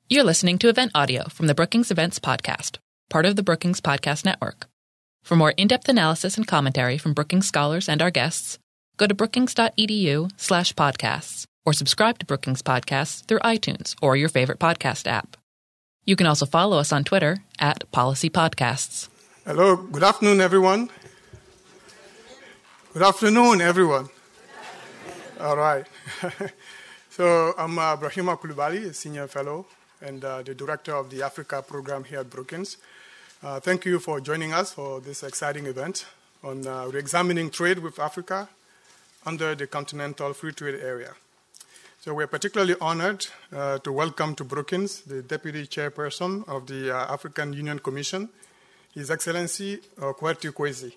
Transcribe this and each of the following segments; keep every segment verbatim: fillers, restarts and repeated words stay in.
You're listening to event audio from the Brookings Events Podcast, part of the Brookings Podcast Network. For more in-depth analysis and commentary from Brookings scholars and our guests, go to brookings.edu slash podcasts or subscribe to Brookings Podcasts through iTunes or your favorite podcast app. You can also follow us on Twitter at Policy Podcasts. Hello, good afternoon, everyone. Good afternoon, everyone. All right. So I'm uh, Brahima Coulibaly, a senior fellow and uh, the director of the Africa program here at Brookings. Uh, thank you for joining us for this exciting event on uh, re-examining trade with Africa under the Continental Free Trade Area. So we're particularly honored uh, to welcome to Brookings the Deputy Chairperson of the uh, African Union Commission, His Excellency uh, Kwerty Kwesi.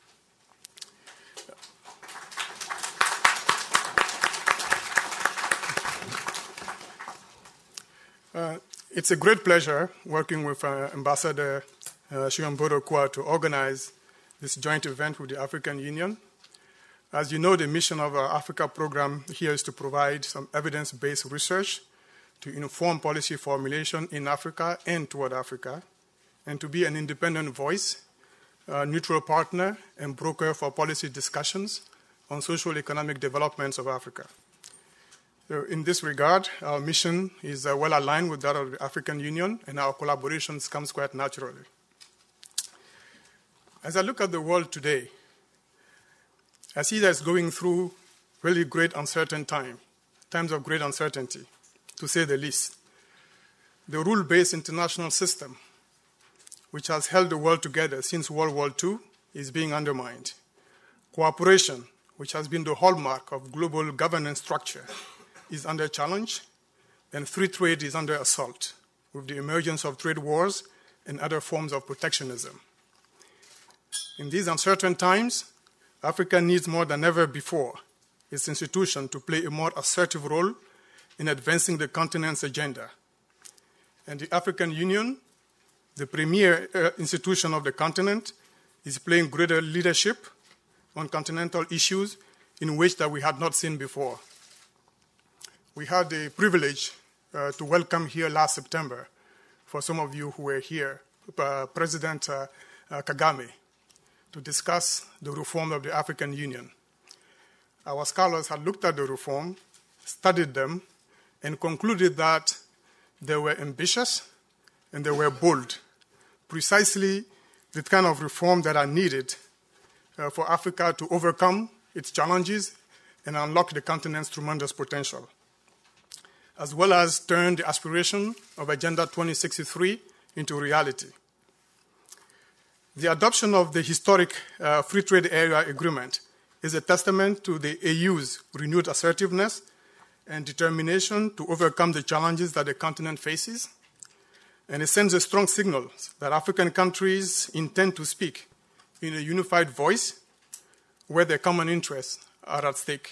Uh, it's a great pleasure working with uh, Ambassador uh, Chiombo Kwa to organize this joint event with the African Union. As you know, the mission of our Africa program here is to provide some evidence-based research to inform policy formulation in Africa and toward Africa, and to be an independent voice, a neutral partner, and broker for policy discussions on social economic developments of Africa. So in this regard, our mission is uh, well aligned with that of the African Union, and our collaborations comes quite naturally. As I look at the world today, I see that it's going through really great uncertain time, times of great uncertainty, to say the least. The rule-based international system, which has held the world together since World War Two, is being undermined. Cooperation, which has been the hallmark of global governance structure, is under challenge, and free trade is under assault with the emergence of trade wars and other forms of protectionism. In these uncertain times, Africa needs more than ever before its institution to play a more assertive role in advancing the continent's agenda. And the African Union, the premier uh, institution of the continent, is playing greater leadership on continental issues in ways that we had not seen before. We had the privilege uh, to welcome here last September, for some of you who were here, uh, President uh, uh, Kagame, to discuss the reform of the African Union. Our scholars had looked at the reform, studied them, and concluded that they were ambitious and they were bold, precisely the kind of reform that are needed uh, for Africa to overcome its challenges and unlock the continent's tremendous potential, as well as turn the aspiration of Agenda twenty sixty-three into reality. The adoption of the historic uh, Free Trade Area Agreement is a testament to the A U's renewed assertiveness and determination to overcome the challenges that the continent faces, and it sends a strong signal that African countries intend to speak in a unified voice where their common interests are at stake.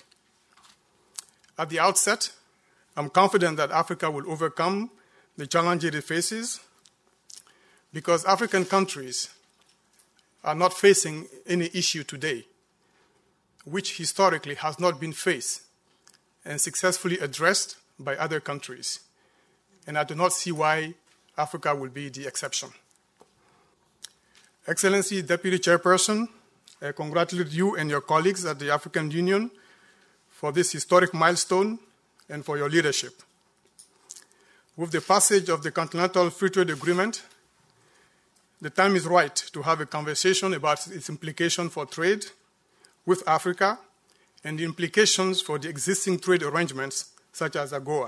At the outset, I'm confident that Africa will overcome the challenges it faces because African countries are not facing any issue today which historically has not been faced and successfully addressed by other countries. And I do not see why Africa will be the exception. Excellency Deputy Chairperson, I congratulate you and your colleagues at the African Union for this historic milestone and for your leadership. With the passage of the Continental Free Trade Agreement, the time is right to have a conversation about its implication for trade with Africa and the implications for the existing trade arrangements such as AGOA.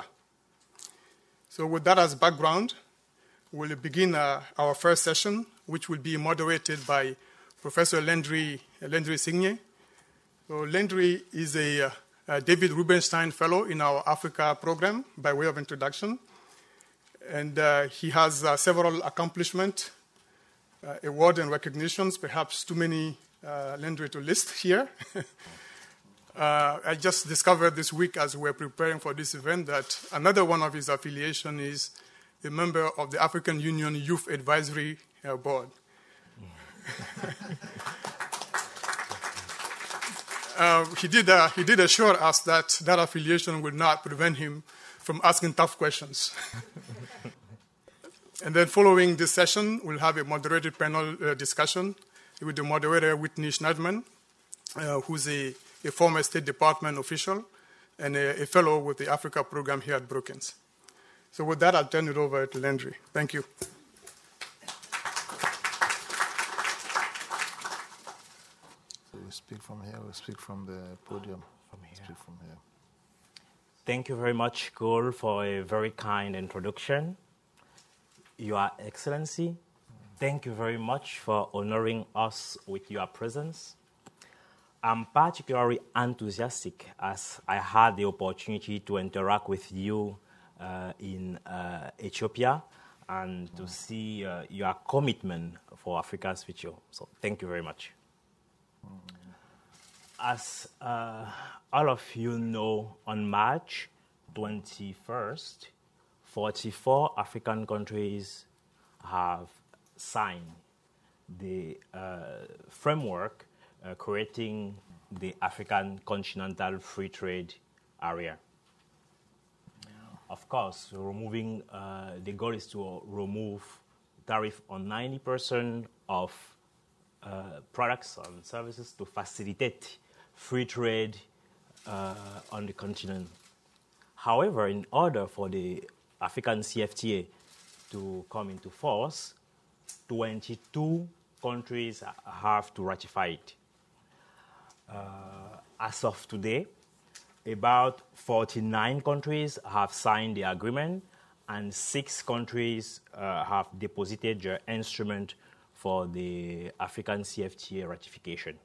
So with that as background, we'll begin uh, our first session, which will be moderated by Professor Landry, Landry Signe. So Landry is a uh, Uh, David Rubenstein Fellow in our Africa program, by way of introduction. And uh, he has uh, several accomplishments, uh, awards and recognitions, perhaps too many uh, Landry to list here. uh, I just discovered this week as we're preparing for this event that another one of his affiliations is a member of the African Union Youth Advisory uh, Board. Uh, he, did, uh, he did assure us that that affiliation would not prevent him from asking tough questions. And then following this session, we'll have a moderated panel uh, discussion with the moderator, Whitney Schneiderman, uh, who's a, a former State Department official and a, a fellow with the Africa program here at Brookings. So with that, I'll turn it over to Landry. Thank you. So we speak from here, we speak from the podium. From here. Speak from here. Thank you very much, Cole, for a very kind introduction. Your Excellency, thank you very much for honoring us with your presence. I'm particularly enthusiastic as I had the opportunity to interact with you uh, in uh, Ethiopia and to see uh, your commitment for Africa's future. So thank you very much. As uh, all of you know, on March twenty-first, forty-four African countries have signed the uh, framework uh, creating the African Continental Free Trade Area. Of course, removing uh, the goal is to remove tariff on ninety percent of uh, products and services to facilitate free trade uh, on the continent. However, in order for the African C F T A to come into force, twenty-two countries have to ratify it. Uh, as of today, about forty-nine countries have signed the agreement, and six countries uh, have deposited their instrument for the African C F T A ratification.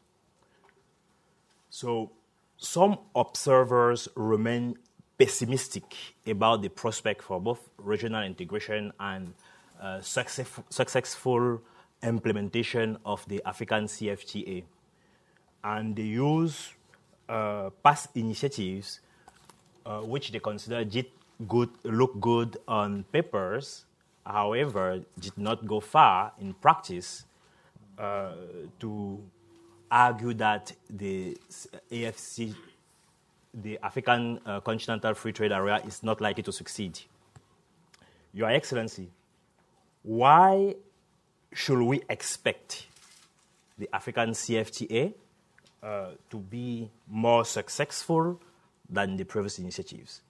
So some observers remain pessimistic about the prospect for both regional integration and uh, success, successful implementation of the African C F T A. And they use uh, past initiatives uh, which they consider did good, look good on papers, however, did not go far in practice uh, to argue that the A F C, the African uh, Continental Free Trade Area, is not likely to succeed. Your Excellency, why should we expect the African C F T A uh, to be more successful than the previous initiatives?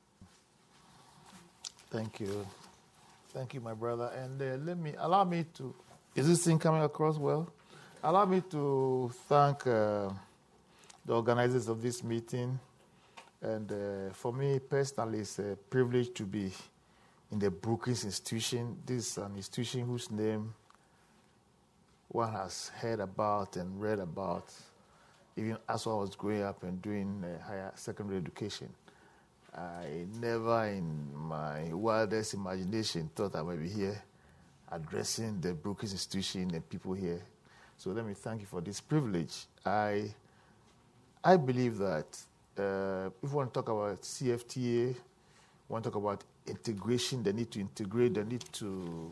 Thank you. Thank you, my brother. And uh, let me, allow me to, is this thing coming across well? Allow me to thank uh, the organizers of this meeting. And uh, for me personally, it's a privilege to be in the Brookings institution. This is an institution whose name one has heard about and read about, even as I was growing up and doing uh, higher secondary education. I never in my wildest imagination thought I might be here addressing the Brookings institution and people here. So let me thank you for this privilege. I, I believe that uh, if we want to talk about C F T A, we want to talk about integration, the need to integrate, the need to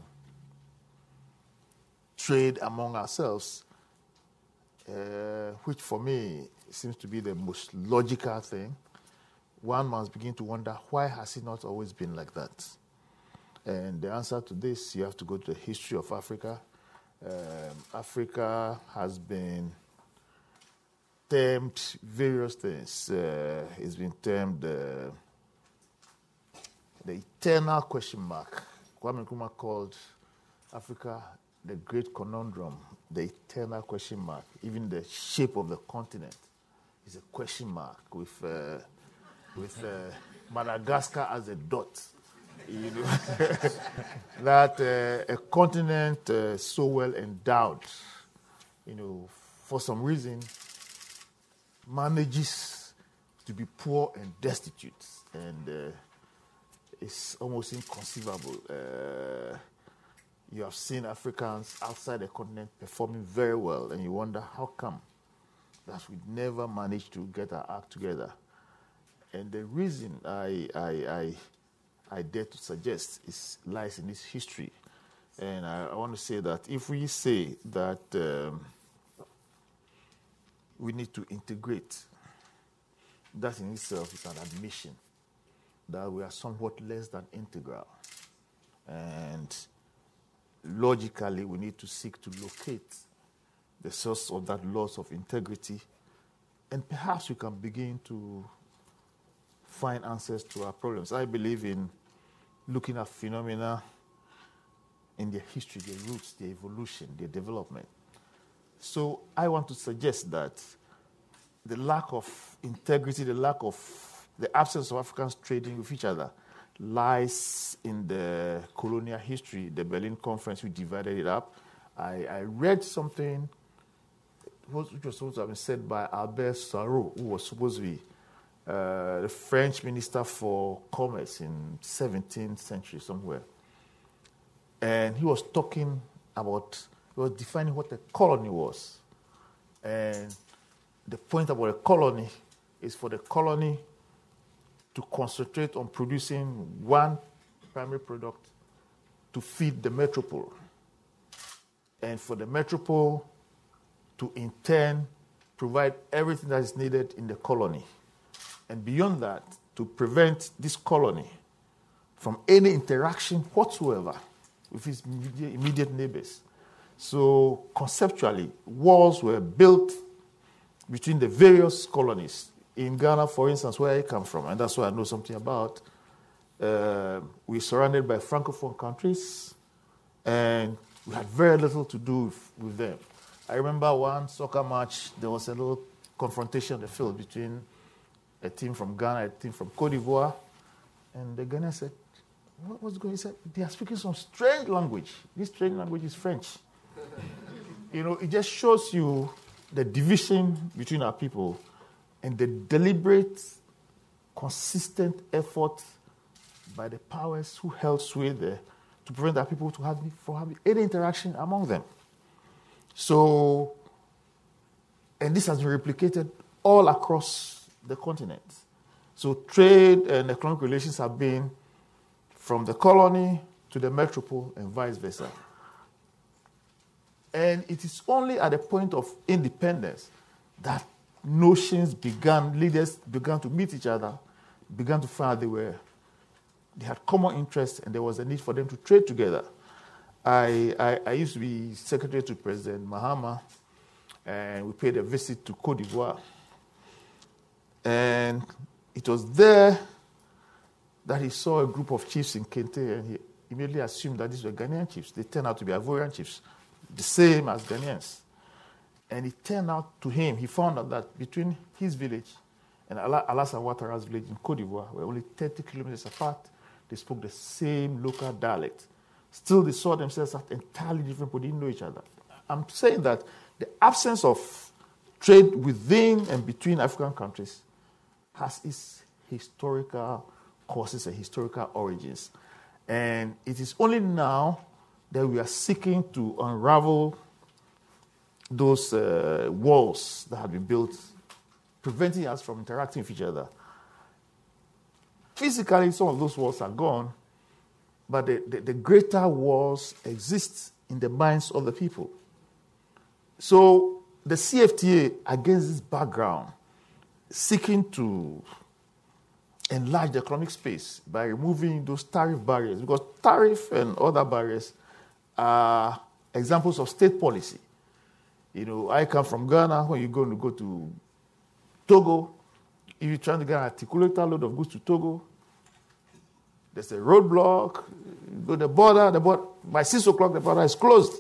trade among ourselves, uh, which for me seems to be the most logical thing. One must begin to wonder, why has it not always been like that? And the answer to this, you have to go to the history of Africa. Um, Africa has been termed various things. Uh, it's been termed uh, the eternal question mark. Kwame Nkrumah called Africa the great conundrum, the eternal question mark. Even the shape of the continent is a question mark with uh, with uh, Madagascar as a dot. You know, that uh, a continent uh, so well endowed, you know, for some reason, manages to be poor and destitute, and uh, it's almost inconceivable. Uh, you have seen Africans outside the continent performing very well, and you wonder how come that we never managed to get our act together. And the reason I I, I I dare to suggest is lies in this history. And I, I want to say that if we say that um, we need to integrate, that in itself is an admission that we are somewhat less than integral. And logically, we need to seek to locate the source of that loss of integrity, and perhaps we can begin to find answers to our problems. I believe in looking at phenomena in their history, their roots, their evolution, their development. So I want to suggest that the lack of integrity, the lack of, the absence of Africans trading with each other lies in the colonial history, the Berlin Conference, which divided it up. I, I read something which was supposed to have been said by Albert Sarraut, who was supposed to be uh, the French Minister for Commerce in seventeenth century somewhere. And he was talking about, he was defining what a colony was. And the point about a colony is for the colony to concentrate on producing one primary product to feed the metropole. And for the metropole to in turn provide everything that is needed in the colony. And beyond that, to prevent this colony from any interaction whatsoever with its immediate neighbors. So conceptually, walls were built between the various colonies. In Ghana, for instance, where I come from, and that's why I know something about, uh, we're surrounded by Francophone countries, and we had very little to do with, with them. I remember one soccer match, there was a little confrontation on the field between a team from Ghana and a team from Cote d'Ivoire, and the Ghanaian said, what was going on? He said, they are speaking some strange language. This strange language is French. You know, it just shows you the division between our people and the deliberate, consistent effort by the powers who held sway there to prevent our people to have, from having any interaction among them. So, and this has been replicated all across the continent. So trade and economic relations have been from the colony to the metropole and vice versa. And it is only at the point of independence that notions began, leaders began to meet each other, began to find they were, they had common interests, and there was a need for them to trade together. I, I, I used to be secretary to President Mahama, and we paid a visit to Cote d'Ivoire. And it was there that he saw a group of chiefs in Kente, and he immediately assumed that these were Ghanaian chiefs. They turned out to be Ivorian chiefs, the same as Ghanaians. And it turned out to him, he found out that between his village and Alassane Ouattara's village in Cote d'Ivoire, were only thirty kilometers apart, they spoke the same local dialect. Still, they saw themselves as entirely different, but didn't know each other. I'm saying that the absence of trade within and between African countries has its historical causes and historical origins. And it is only now that we are seeking to unravel those uh, walls that have been built, preventing us from interacting with each other. Physically, some of those walls are gone, but the, the, the greater walls exist in the minds of the people. So the C F T A, against this background, seeking to enlarge the economic space by removing those tariff barriers, because tariff and other barriers are examples of state policy. You know, I come from Ghana. When you're going to go to Togo, if you're trying to get an articulated load of goods to Togo, there's a roadblock. You go to the border, the border, by six o'clock, the border is closed.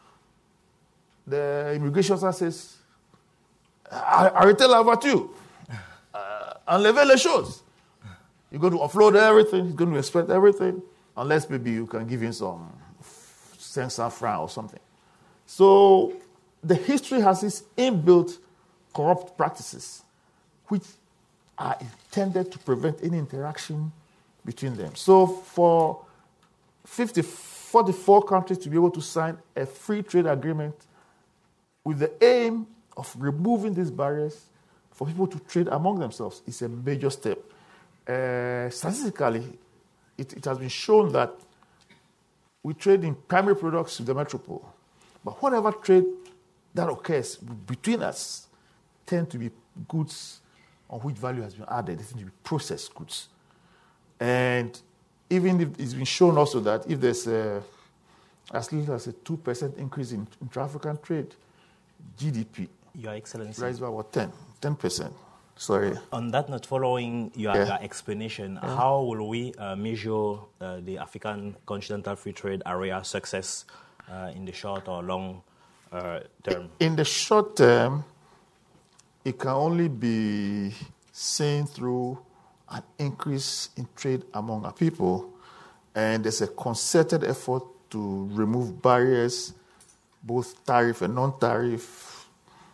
The immigration officer says, arrêtez la voiture, uh, enlevez les choses. You're going to offload everything, he's going to expect everything, unless maybe you can give him some cinq cents francs or something. So the history has its inbuilt corrupt practices, which are intended to prevent any interaction between them. So for fifty, forty-four countries to be able to sign a free trade agreement with the aim of removing these barriers for people to trade among themselves is a major step. Uh, statistically, it, it has been shown that we trade in primary products with the metropole. But whatever trade that occurs between us tend to be goods on which value has been added. They tend to be processed goods. And even if it's been shown also that if there's a, as little as a two percent increase in intra-African trade, G D P Your Excellency. rise by about ten, ten percent. Sorry. On that note, following your, Yeah. your explanation, Yeah. how will we uh, measure uh, the African Continental Free Trade Area success uh, in the short or long uh, term? In the short term, it can only be seen through an increase in trade among our people, and there's a concerted effort to remove barriers, both tariff and non-tariff,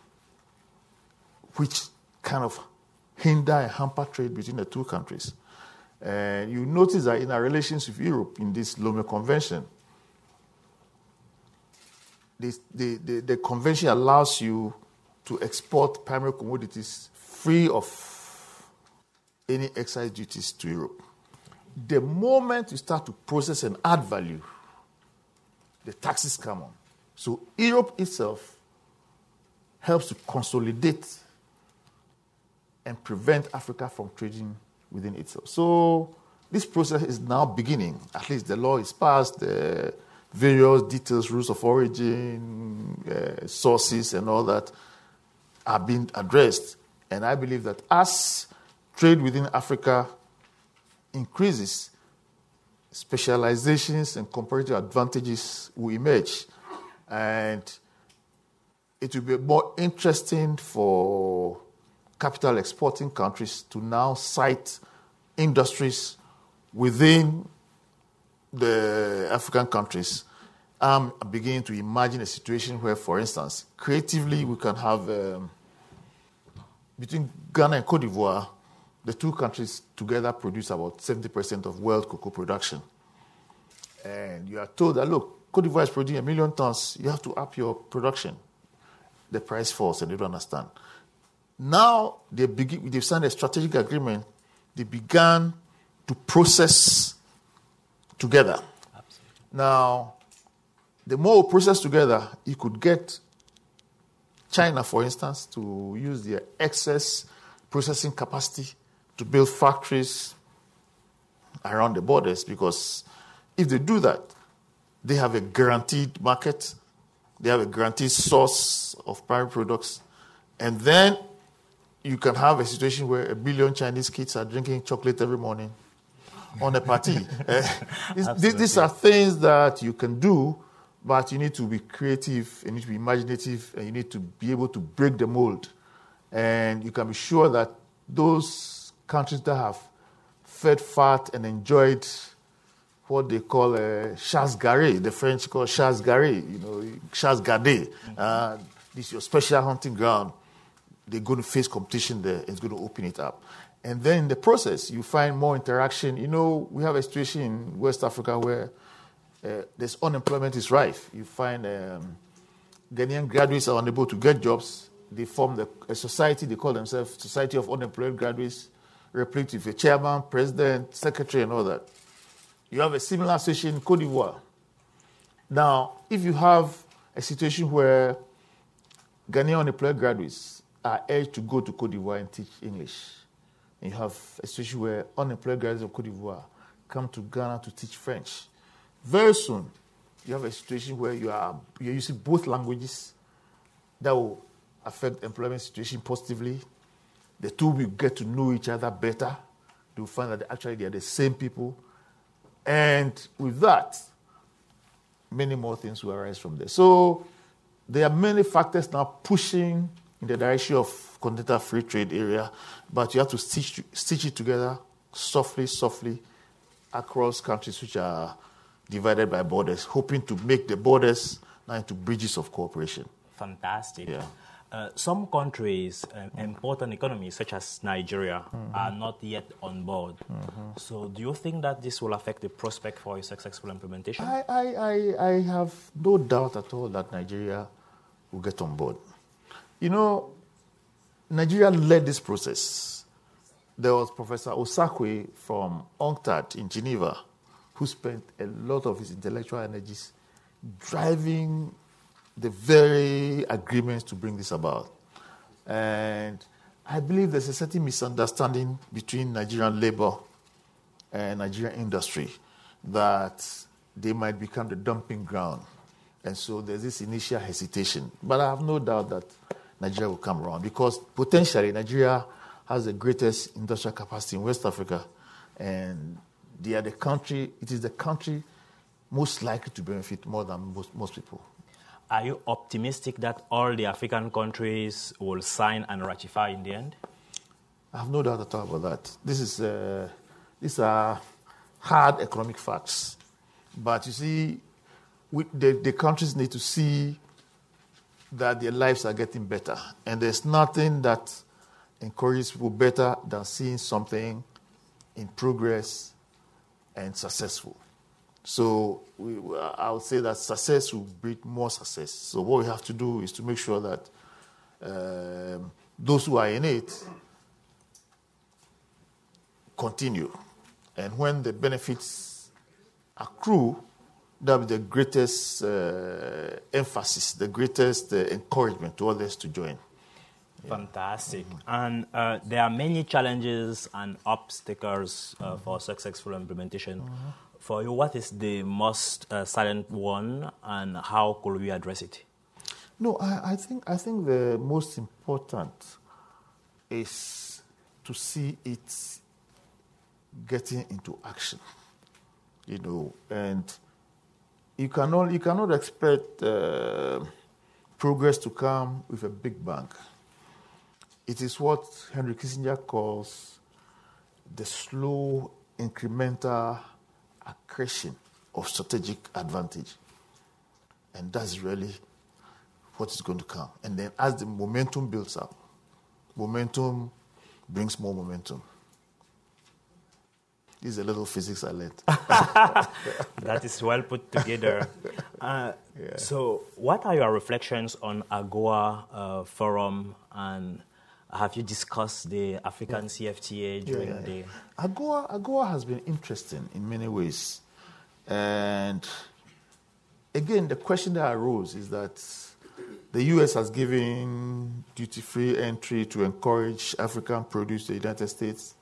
which kind of hinder and hamper trade between the two countries. And you notice that in our relations with Europe, in this Lomé Convention, this, the, the, the convention allows you to export primary commodities free of any excise duties to Europe. The moment you start to process and add value, the taxes come on. So Europe itself helps to consolidate and prevent Africa from trading within itself. So this process is now beginning. At least the law is passed, the various details, rules of origin, uh, sources, and all that are being addressed. And I believe that as trade within Africa increases, specializations and comparative advantages will emerge. And it will be more interesting for capital exporting countries to now cite industries within the African countries. I'm beginning to imagine a situation where, for instance, creatively we can have, um, between Ghana and Cote d'Ivoire, the two countries together produce about seventy percent of world cocoa production. And you are told that, look, Cote d'Ivoire is producing a million tons, you have to up your production. The price falls and they don't understand. Now they begin, they've signed a strategic agreement. They began to process together. Absolutely. Now, the more we process together, you could get China, for instance, to use their excess processing capacity to build factories around the borders, because if they do that, they have a guaranteed market, they have a guaranteed source of primary products, and then you can have a situation where a billion Chinese kids are drinking chocolate every morning on a party. uh, these, these are things that you can do, but you need to be creative, you need to be imaginative, and you need to be able to break the mold. And you can be sure that those countries that have fed fat and enjoyed what they call uh, chasse gardée, the French call chasse gardée, you know, chasse gardée. Mm-hmm. Uh, this is your special hunting ground. They're going to face competition there. It's going to open it up. And then in the process, you find more interaction. You know, we have a situation in West Africa where uh, there's unemployment is rife. You find um, Ghanaian graduates are unable to get jobs. They form the, a society, they call themselves Society of Unemployed Graduates, replete with a chairman, president, secretary, and all that. You have a similar situation in Cote d'Ivoire. Now, if you have a situation where Ghanaian unemployed graduates are urged to go to Cote d'Ivoire and teach English, and you have a situation where unemployed graduates of Cote d'Ivoire come to Ghana to teach French, very soon you have a situation where you are you're using both languages. That will affect employment situation positively. The two will get to know each other better. They'll find that actually they are the same people. And with that, many more things will arise from there. So there are many factors now pushing in the direction of continental free trade area, but you have to stitch, stitch it together softly, softly across countries which are divided by borders, hoping to make the borders now into bridges of cooperation. Fantastic. Yeah. Uh, some countries, uh, important economies such as Nigeria, mm-hmm. are not yet on board. Mm-hmm. So do you think that this will affect the prospect for a successful implementation? I, I, I, I have no doubt at all that Nigeria will get on board. You know, Nigeria led this process. There was Professor Osakwe from UNCTAD in Geneva who spent a lot of his intellectual energies driving the very agreements to bring this about. And I believe there's a certain misunderstanding between Nigerian labor and Nigerian industry that they might become the dumping ground. And so there's this initial hesitation. But I have no doubt that Nigeria will come around because potentially Nigeria has the greatest industrial capacity in West Africa. And they are the country, it is the country most likely to benefit more than most, most people. Are you optimistic that all the African countries will sign and ratify in the end? I have no doubt at all about that. This is, uh, these are hard economic facts. But you see, we, the, the countries need to see that their lives are getting better. And there's nothing that encourages people better than seeing something in progress and successful. So we, I would say that success will breed more success. So what we have to do is to make sure that um, those who are in it continue. And when the benefits accrue, that will be the greatest uh, emphasis, the greatest uh, encouragement to others to join. Fantastic. Mm-hmm. And uh, there are many challenges and obstacles uh, for successful implementation. Mm-hmm. For you, what is the most uh, silent one, and how could we address it? No, I, I think I think the most important is to see it getting into action. You know, and you cannot you cannot expect uh, progress to come with a big bang. It is what Henry Kissinger calls the slow, incremental accretion of strategic advantage. And that's really what is going to come. And then as the momentum builds up, momentum brings more momentum. This is a little physics I learned. That is well put together. Uh, yeah. So what are your reflections on AGOA uh, Forum, and have you discussed the African yeah. C F T A during yeah, yeah, yeah. the... AGOA, AGOA has been interesting in many ways. And again, the question that arose is that the U S has given duty-free entry to encourage African produce to the United States.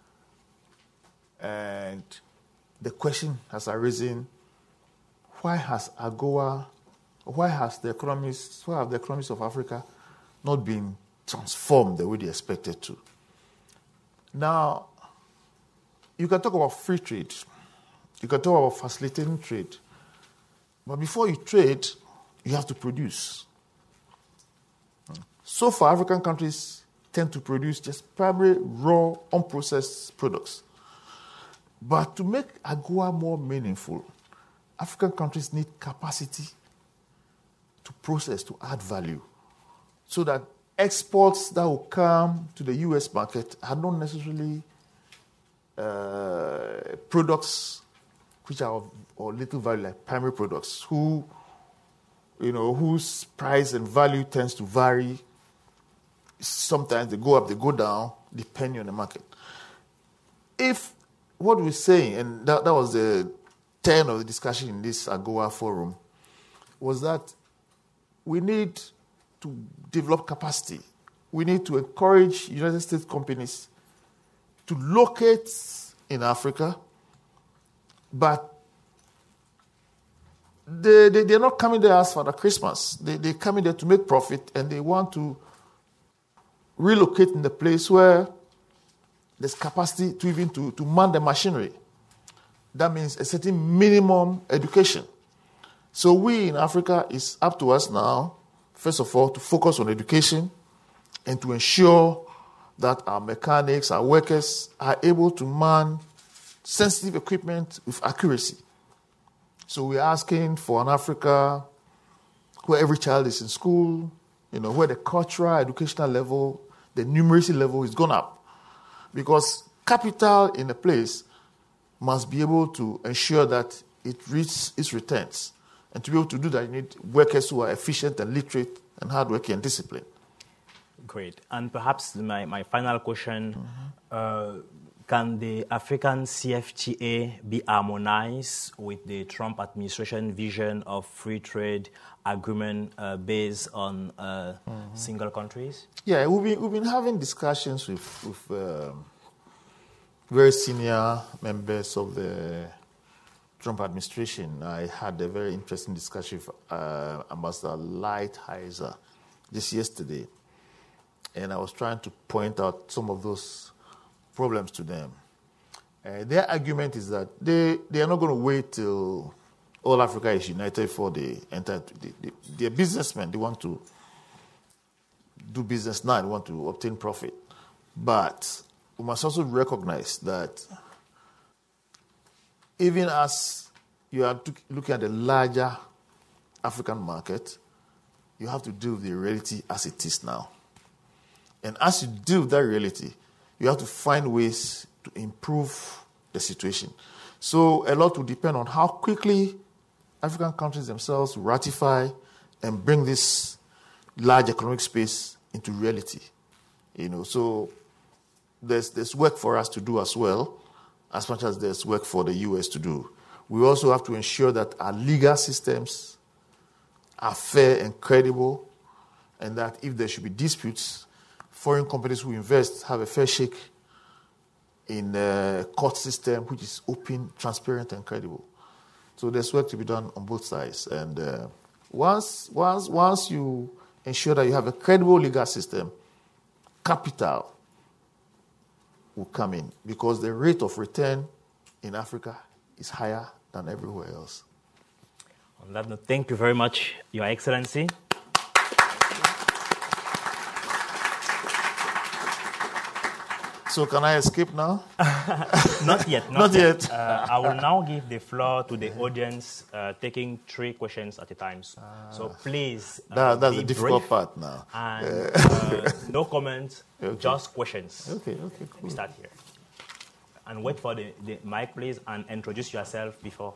And the question has arisen, why has AGOA, why has the economies, why have the economies of Africa not been transformed the way they expected to? Now, you can talk about free trade. You can talk about facilitating trade. But before you trade, you have to produce. So far, African countries tend to produce just primary, raw, unprocessed products. But to make AGOA more meaningful, African countries need capacity to process, to add value, so that exports that will come to the U S market are not necessarily uh, products which are of or little value, like primary products, who, you know, whose price and value tends to vary. Sometimes they go up, they go down, depending on the market. If what we're saying, and that, that was the turn of the discussion in this AGOA forum, was that we need to develop capacity. We need to encourage United States companies to locate in Africa, but they, they, they're not coming there as Father Christmas. They, they're coming there to make profit, and they want to relocate in the place where there's capacity to even to, to man the machinery. That means a certain minimum education. So we in Africa, it's up to us now, first of all, to focus on education and to ensure that our mechanics, our workers are able to man sensitive equipment with accuracy. So we're asking for an Africa where every child is in school, you know, where the cultural, educational level, the numeracy level is gone up. Because capital in a place must be able to ensure that it reaches its returns. And to be able to do that, you need workers who are efficient and literate and hardworking and disciplined. Great. And perhaps my, my final question, mm-hmm. uh, can the African C F T A be harmonized with the Trump administration vision of free trade agreement uh, based on uh, mm-hmm. single countries? Yeah, we've been, we've been having discussions with, with um, very senior members of the Trump administration, I had a very interesting discussion with uh, Ambassador Lighthizer just yesterday, and I was trying to point out some of those problems to them. Uh, their argument is that they, they are not going to wait till all Africa is united before they enter. They, they, they're businessmen. They want to do business now. They want to obtain profit. But we must also recognize that even as you are looking at the larger African market, you have to deal with the reality as it is now. And as you deal with that reality, you have to find ways to improve the situation. So a lot will depend on how quickly African countries themselves ratify and bring this large economic space into reality. You know, so there's there's work for us to do as well, as much as there's work for the U S to do. We also have to ensure that our legal systems are fair and credible, and that if there should be disputes, foreign companies who invest have a fair shake in a court system which is open, transparent, and credible. So there's work to be done on both sides. And uh, once, once, once you ensure that you have a credible legal system, capital will come in, because the rate of return in Africa is higher than everywhere else. On that note, thank you very much, Your Excellency. So can I escape now? Not yet. Not, Not yet. yet. Uh, I will now give the floor to the audience, uh, taking three questions at a time. So please, uh, that, that's be the difficult brief part now. And uh, no comments, Okay. just questions. Okay, okay, cool. We start here. And wait for the, the mic, please, and introduce yourself before.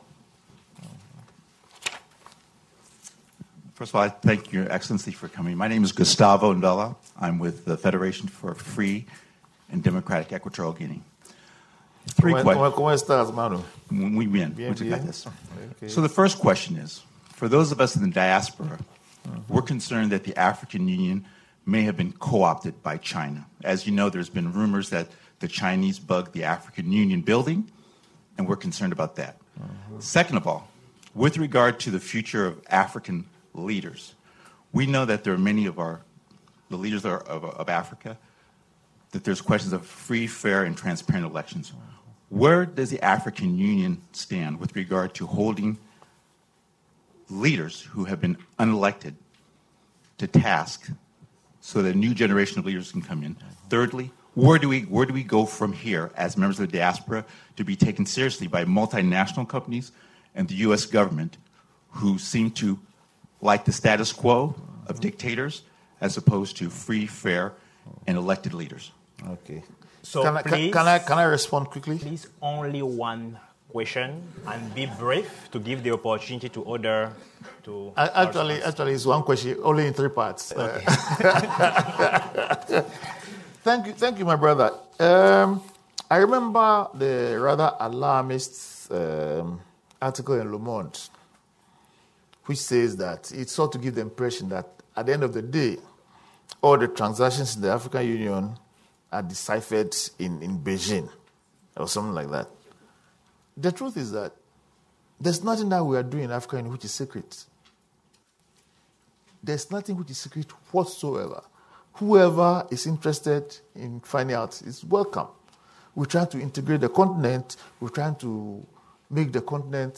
First of all, I thank Your Excellency for coming. My name is Gustavo Ndala. I'm with the Federation for Free and Democratic Equatorial Guinea. Three ¿Cómo, questions. cómo estás, Manu? Muy bien. Bien, Muchas bien. gracias. Okay. So the first question is, for those of us in the diaspora, we're concerned that the African Union may have been co-opted by China. As you know, there's been rumors that the Chinese bugged the African Union building, and we're concerned about that. Uh-huh. Second of all, with regard to the future of African leaders, we know that there are many of our, the leaders of, of, of Africa, that there's questions of free, fair, and transparent elections. Where does the African Union stand with regard to holding leaders who have been unelected to task so that a new generation of leaders can come in? Thirdly, where do we where do we go from here as members of the diaspora to be taken seriously by multinational companies and the U S government, who seem to like the status quo of dictators as opposed to free, fair, and elected leaders? Okay. So can, I, please, can, can, I, can I respond quickly? Please, only one question, and be brief to give the opportunity to other to. I, actually, actually, it's one question, only in three parts. Okay. Uh, thank you, thank you, my brother. Um, I remember the rather alarmist um, article in Le Monde, which says that it sought to give the impression that at the end of the day, all the transactions in the African Union are deciphered in, in Beijing, or something like that. The truth is that there's nothing that we are doing in Africa which is secret. There's nothing which is secret whatsoever. Whoever is interested in finding out is welcome. We're trying to integrate the continent. We're trying to make the continent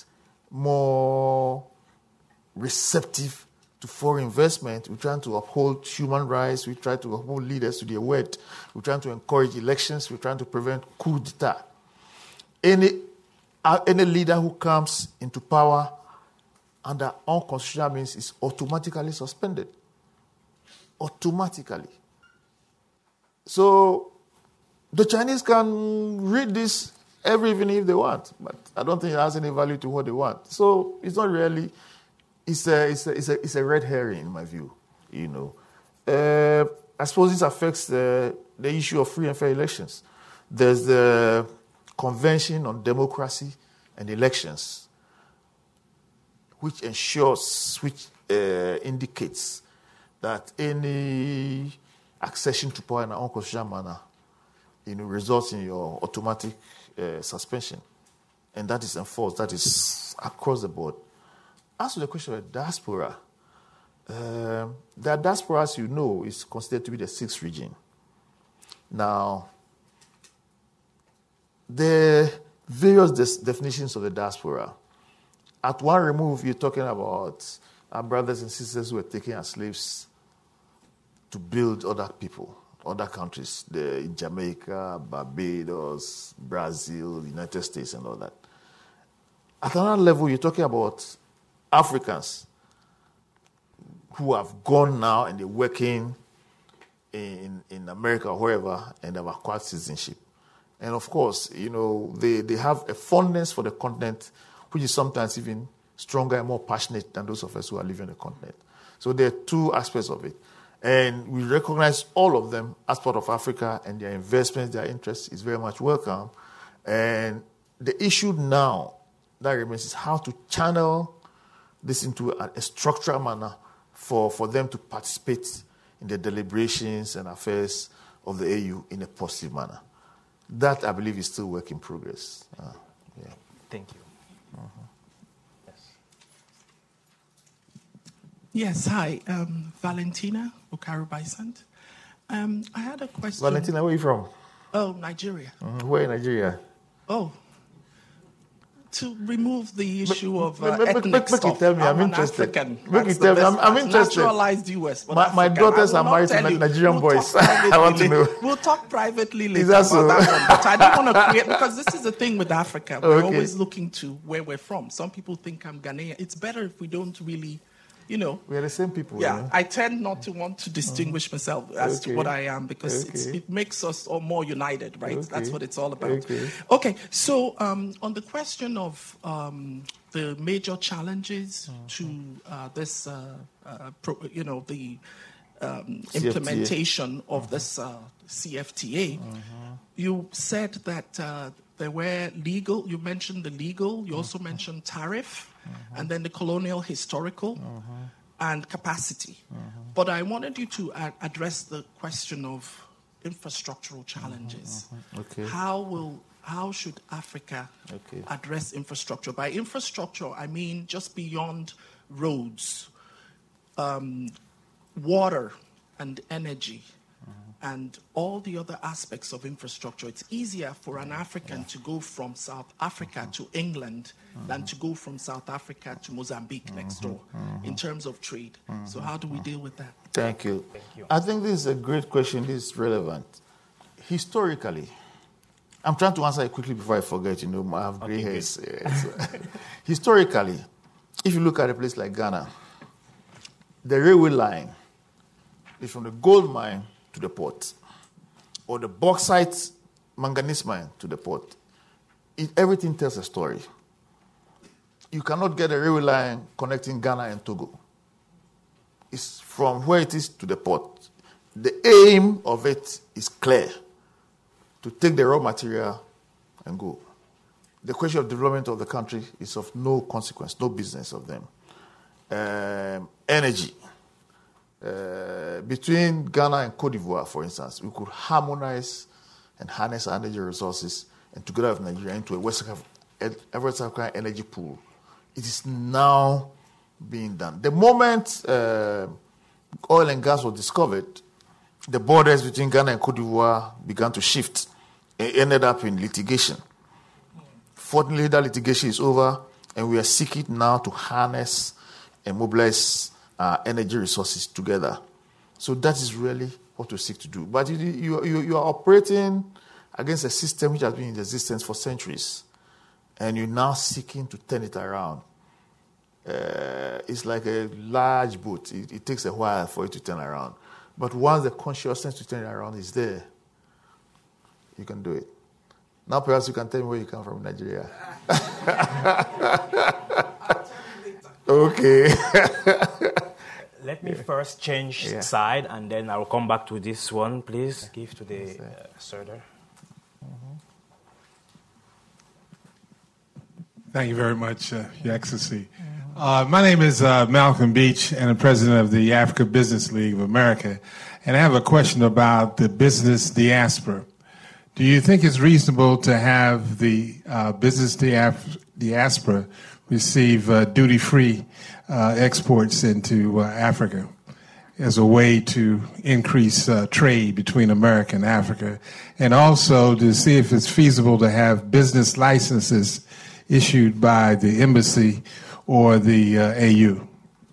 more receptive to foreign investment. We're trying to uphold human rights. We try to uphold leaders to their word. We're trying to encourage elections. We're trying to prevent coup d'etat. Any, uh, any leader who comes into power under unconstitutional means is automatically suspended. Automatically. So the Chinese can read this every evening if they want, but I don't think it has any value to what they want. So it's not really... It's a, it's, a, it's, a, it's a red herring, in my view. You know, uh, I suppose this affects the, the issue of free and fair elections. There's the Convention on Democracy and Elections, which ensures, which uh, indicates that any accession to power in an unconstitutional manner, you know, results in your automatic uh, suspension and that is enforced. That is across the board. As to the question of the diaspora, um, the diaspora, as you know, is considered to be the sixth region. Now, the various des- definitions of the diaspora. At one remove, you're talking about our brothers and sisters who were taken as slaves to build other people, other countries, the Jamaica, Barbados, Brazil, United States, and all that. At another level, you're talking about Africans who have gone now and they're working in, in America or wherever and have acquired citizenship. And of course, you know, they, they have a fondness for the continent, which is sometimes even stronger and more passionate than those of us who are living on the continent. So there are two aspects of it. And we recognize all of them as part of Africa, and their investments, their interest is very much welcome. And the issue now that remains is how to channel this into a, a structural manner for, for them to participate in the deliberations and affairs of the A U in a positive manner. That, I believe, is still work in progress. Uh, yeah. Thank you. Uh-huh. Yes. Yes, hi. Um, Valentina Okaru-Bysant. Um, I had a question. Valentina, where are you from? Oh, Nigeria. Mm-hmm. Where in Nigeria? Oh. To remove the issue of uh, make, make, ethnic make, make stuff. you tell me, I'm, I'm interested. African. Make That's you tell me, I'm, best I'm part. interested. Naturalized U S. But my, my daughters are married to Nigerian we'll boys. I want to know. We'll talk privately later Is that about so? that one. But I don't want to create, because this is the thing with Africa. We're Okay. always looking to where we're from. Some people think I'm Ghanaian. It's better if we don't really, you know. We are the same people. Yeah, You know? I tend not to want to distinguish myself as Okay. to what I am, because it's, Okay. it makes us all more united, right? Okay. That's what it's all about. Okay. Okay, so um, on the question of um, the major challenges to uh, this, uh, uh, pro, you know, the um, C F T A. implementation of this uh, C F T A, you said that uh, there were legal, you mentioned the legal, you also mentioned tariff, and then the colonial historical, and capacity. But I wanted you to uh, address the question of infrastructural challenges. Okay. How will how should Africa Okay. address infrastructure? By infrastructure, I mean just beyond roads, um, water and energy, and all the other aspects of infrastructure. It's easier for an African to go from South Africa to England than to go from South Africa to Mozambique next door in terms of trade. So how do we deal with that? Thank you. Thank you. I think this is a great question. This is relevant. Historically, I'm trying to answer it quickly before I forget. You know, I have gray Okay, hairs. Yes. Historically, if you look at a place like Ghana, the railway line is from the gold mine to the port, or the bauxite manganese mine to the port. It, everything tells a story. You cannot get a railway line connecting Ghana and Togo. It's from where it is to the port. The aim of it is clear, to take the raw material and go. The question of development of the country is of no consequence, no business of them. Um, energy. Uh, between Ghana and Cote d'Ivoire, for instance, we could harmonize and harness our energy resources, and together with Nigeria into a West African energy pool. It is now being done. The moment uh, oil and gas was discovered, the borders between Ghana and Cote d'Ivoire began to shift. It ended up in litigation. Fortunately, that litigation is over, and we are seeking now to harness and mobilize our energy resources together. So that is really what we seek to do. But you, you, you, you are operating against a system which has been in existence for centuries, and you're now seeking to turn it around. Uh, it's like a large boat. It, it takes a while for it to turn around. But once the consciousness to turn it around is there, you can do it. Now perhaps you can tell me where you come from, Nigeria. Okay. Let me first change Yeah. side, and then I'll come back to this one. Please give to the uh, sir there. Thank you very much, uh, Your Excellency. Uh, my name is uh, Malcolm Beach, and I'm president of the Africa Business League of America. And I have a question about the business diaspora. Do you think it's reasonable to have the uh, business diaf- diaspora receive uh, duty-free uh, exports into uh, Africa as a way to increase uh, trade between America and Africa, and also to see if it's feasible to have business licenses issued by the embassy or the uh, A U?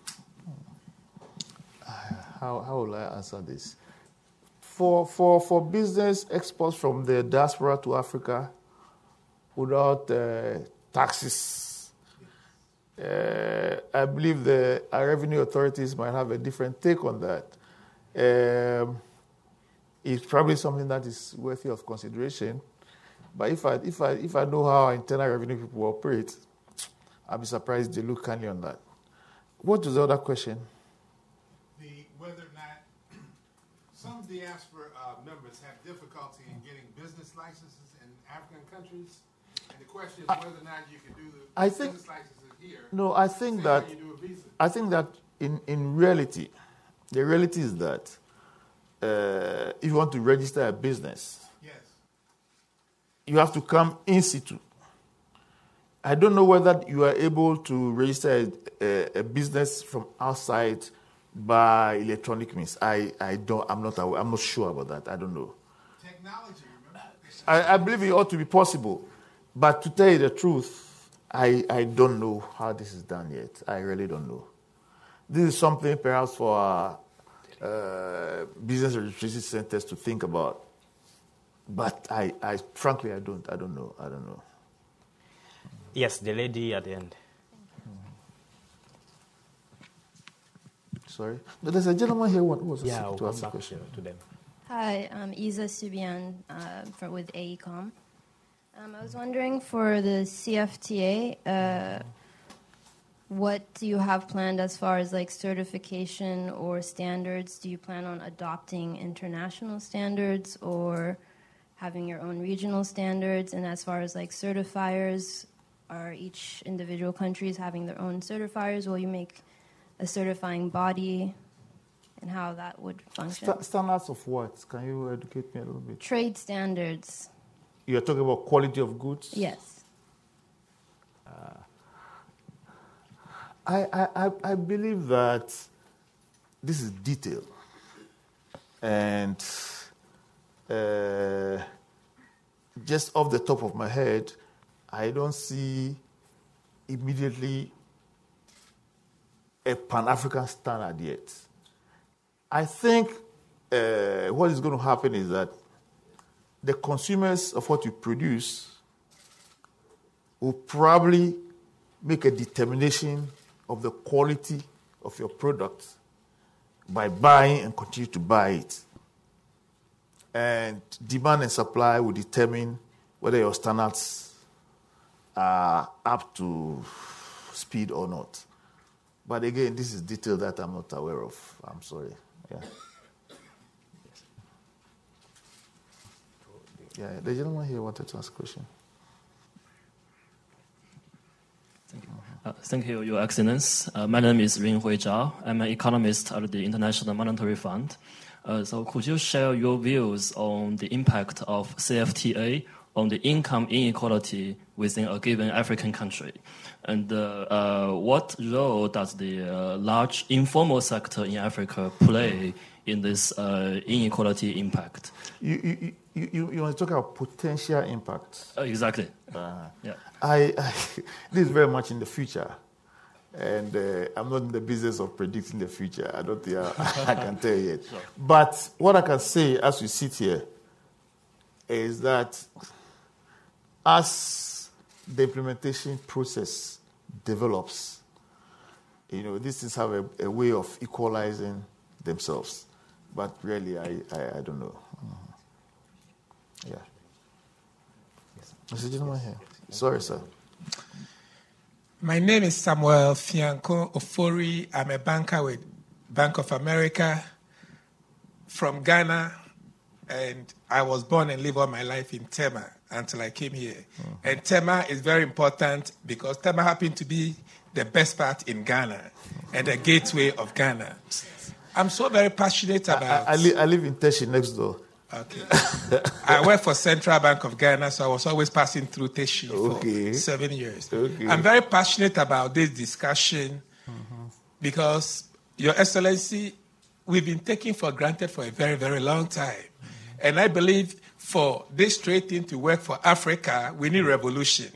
How, how will I answer this? For, for, for business exports from the diaspora to Africa without uh, taxes, uh, I believe the our revenue authorities might have a different take on that. Um, it's probably something that is worthy of consideration. But if I, if I, if I know how internal revenue people operate, I'll be surprised they look kindly on that. What was the other question? The whether or not some diaspora uh, members have difficulty in getting business licenses in African countries, and the question is whether or not you can do the I business think, licenses here. No, I think that you do a visa. I think that in, in reality, the reality is that uh, if you want to register a business, yes, you have to come in situ. I don't know whether you are able to register a, a, a business from outside by electronic means. I, I don't. I'm not. I'm not sure about that. I don't know. Technology, remember? I, I believe it ought to be possible, but to tell you the truth, I, I don't know how this is done yet. I really don't know. This is something perhaps for our uh, business registration centers to think about. But I, I frankly, I don't. I don't know. I don't know. Yes, the lady at the end. Sorry, no, there's a gentleman here who was Yeah, I'll to come ask a back question. to them. Hi, I'm Isa Subian uh, for, with A E C O M. Um, I was wondering for the C F T A, uh, what do you have planned as far as like certification or standards? Do you plan on adopting international standards or having your own regional standards? And as far as like certifiers, are each individual countries having their own certifiers? Will you make a certifying body, and how that would function? St- standards of what? Can you educate me a little bit? Trade standards. You're talking about quality of goods? Yes. Uh, I, I, I believe that this is detail. And uh, just off the top of my head, I don't see immediately a Pan-African standard yet. I think uh, what is going to happen is that the consumers of what you produce will probably make a determination of the quality of your product by buying and continue to buy it. And demand and supply will determine whether your standards are up to speed or not. But again, this is detail that I'm not aware of. I'm sorry. Yeah. Yeah, the gentleman here wanted to ask a question. Thank you. Uh, thank you, Your Excellence. Uh, my name is Rinhui Zhao. I'm an economist at the International Monetary Fund. Uh, so could you share your views on the impact of C F T A on the income inequality within a given African country? And uh, uh, what role does the uh, large informal sector in Africa play in this uh, inequality impact? You, you, you, you, you want to talk about potential impact? Uh, exactly. Uh, yeah. I, I, this is very much in the future. And uh, I'm not in the business of predicting the future. I don't think I, I can tell you yet. Sure. But what I can say as we sit here is that as the implementation process develops, you know, these things have a, a way of equalizing themselves. But really, I, I, I don't know. Mm-hmm. Yeah. Yes. Mister Gentleman here. Sorry, sir. My name is Samuel Fianco Ofori. I'm a banker with Bank of America from Ghana, and I was born and lived all my life in Tema until I came here. Mm-hmm. And Tema is very important because Tema happened to be the best part in Ghana and the gateway of Ghana. I'm so very passionate about... I, I, li- I live in Teshi next door. Okay. I worked for Central Bank of Ghana, so I was always passing through Teshi Okay. for seven years. Okay. I'm very passionate about this discussion mm-hmm. because, Your Excellency, we've been taken for granted for a very, very long time. Mm-hmm. And I believe for this trade thing to work for Africa, we need revolution.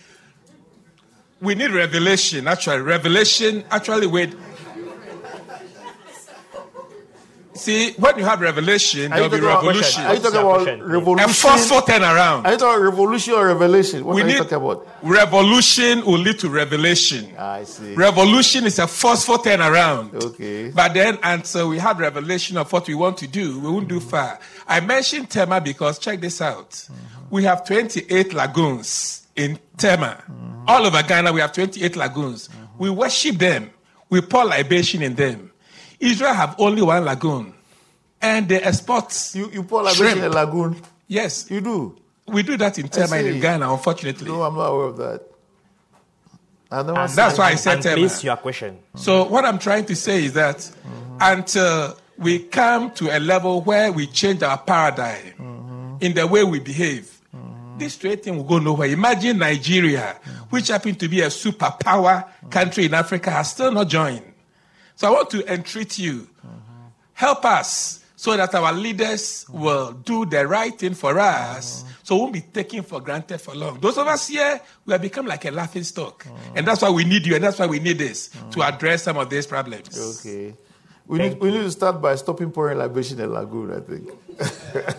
We need revelation, actually. Revelation, actually, with... See, when you have revelation, there will be revolution. Are you talking about revolution? A forceful turnaround. Are you talking about revolution or revelation? What we are you need, talking about? Revolution will lead to revelation. I see. Revolution is a forceful turnaround. Okay. But then, until we have revelation of what we want to do, we won't do far. I mentioned Tema because, check this out. Mm-hmm. We have twenty-eight lagoons in Tema. Mm-hmm. All over Ghana, we have twenty-eight lagoons. Mm-hmm. We worship them. We pour libation in them. Israel have only one lagoon, and they export You, you pour libation in a lagoon? Yes. You do? We do that in Tema and in Ghana, unfortunately. No, I'm not aware of that. I never and that's why I said Tema. Please, your question. So what I'm trying to say is that mm-hmm. until we come to a level where we change our paradigm mm-hmm. in the way we behave, mm-hmm. this trade thing will go nowhere. Imagine Nigeria, mm-hmm. which happened to be a superpower mm-hmm. country in Africa, has still not joined. So I want to entreat you. Mm-hmm. Help us so that our leaders mm-hmm. will do the right thing for us mm-hmm. so we won't be taken for granted for long. Those of us here, we have become like a laughing stock. Mm-hmm. And that's why we need you, and that's why we need this mm-hmm. to address some of these problems. Okay. We need, we need to start by stopping pouring libation in lagoon, I think.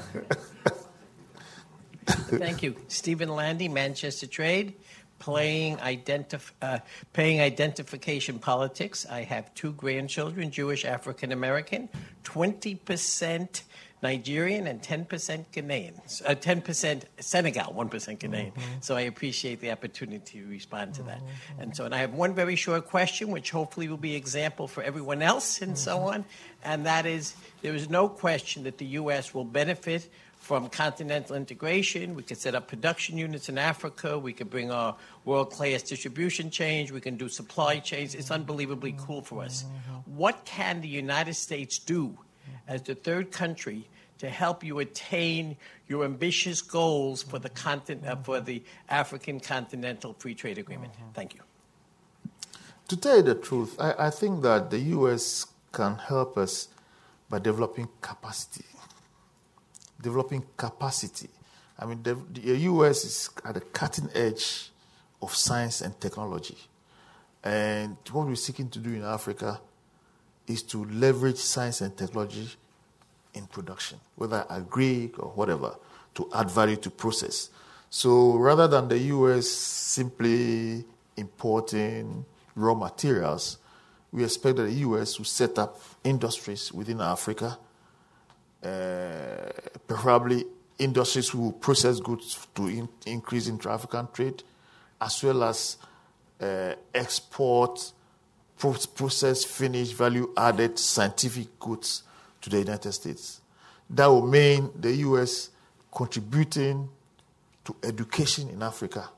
Thank you. Stephen Landy, Manchester Trade. Playing identif- uh, paying identification politics. I have two grandchildren, Jewish, African American, twenty percent Nigerian and ten percent Ghanaian, uh, ten percent Senegal, one percent Ghanaian. Mm-hmm. So I appreciate the opportunity to respond to that. Mm-hmm. And so, and I have one very short question, which hopefully will be example for everyone else and mm-hmm. so on. And that is, there is no question that the U S will benefit from continental integration. We could set up production units in Africa. We could bring our world-class distribution chains. We can do supply chains. It's unbelievably cool for us. What can the United States do as the third country to help you attain your ambitious goals for the content, uh, for the African Continental Free Trade Agreement? Thank you. To tell you the truth, I, I think that the U S can help us by developing capacity. Developing capacity. I mean, the, the U S is at the cutting edge of science and technology. And what we're seeking to do in Africa is to leverage science and technology in production, whether agri or whatever, to add value to process. So rather than the U S simply importing raw materials, we expect that the U S will set up industries within Africa, Uh, preferably industries who will process goods to in, increase intra-African trade, as well as uh, export, pro- process, finished, value-added scientific goods to the United States. That will mean the U S contributing to education in Africa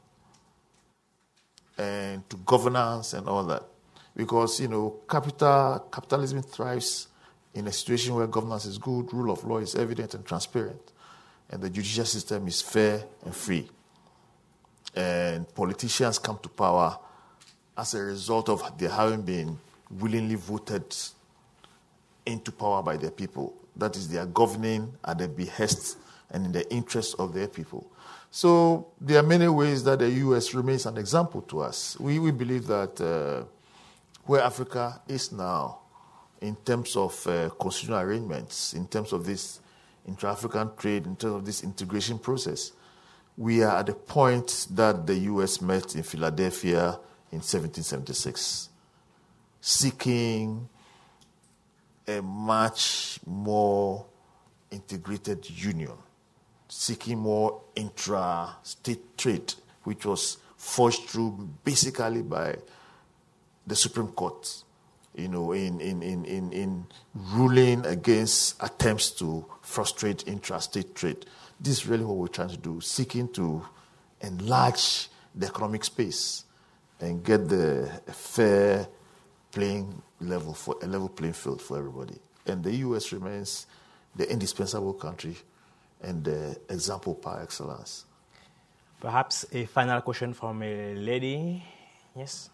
and to governance and all that. Because, you know, capital, capitalism thrives in a situation where governance is good, rule of law is evident and transparent, and the judicial system is fair and free. And politicians come to power as a result of their having been willingly voted into power by their people. That is, they are governing at the behest and in the interest of their people. So there are many ways that the U S remains an example to us. We, we believe that uh, where Africa is now, in terms of uh, constitutional arrangements, in terms of this intra-African trade, in terms of this integration process, we are at the point that the U S met in Philadelphia in seventeen seventy-six, seeking a much more integrated union, seeking more intra-state trade, which was forged through basically by the Supreme Court, you know, in, in, in, in, in ruling against attempts to frustrate intrastate trade. This is really what we're trying to do, seeking to enlarge the economic space and get the a fair playing level for a level playing field for everybody. And the U S remains the indispensable country and the example par excellence. Perhaps a final question from a lady. Yes?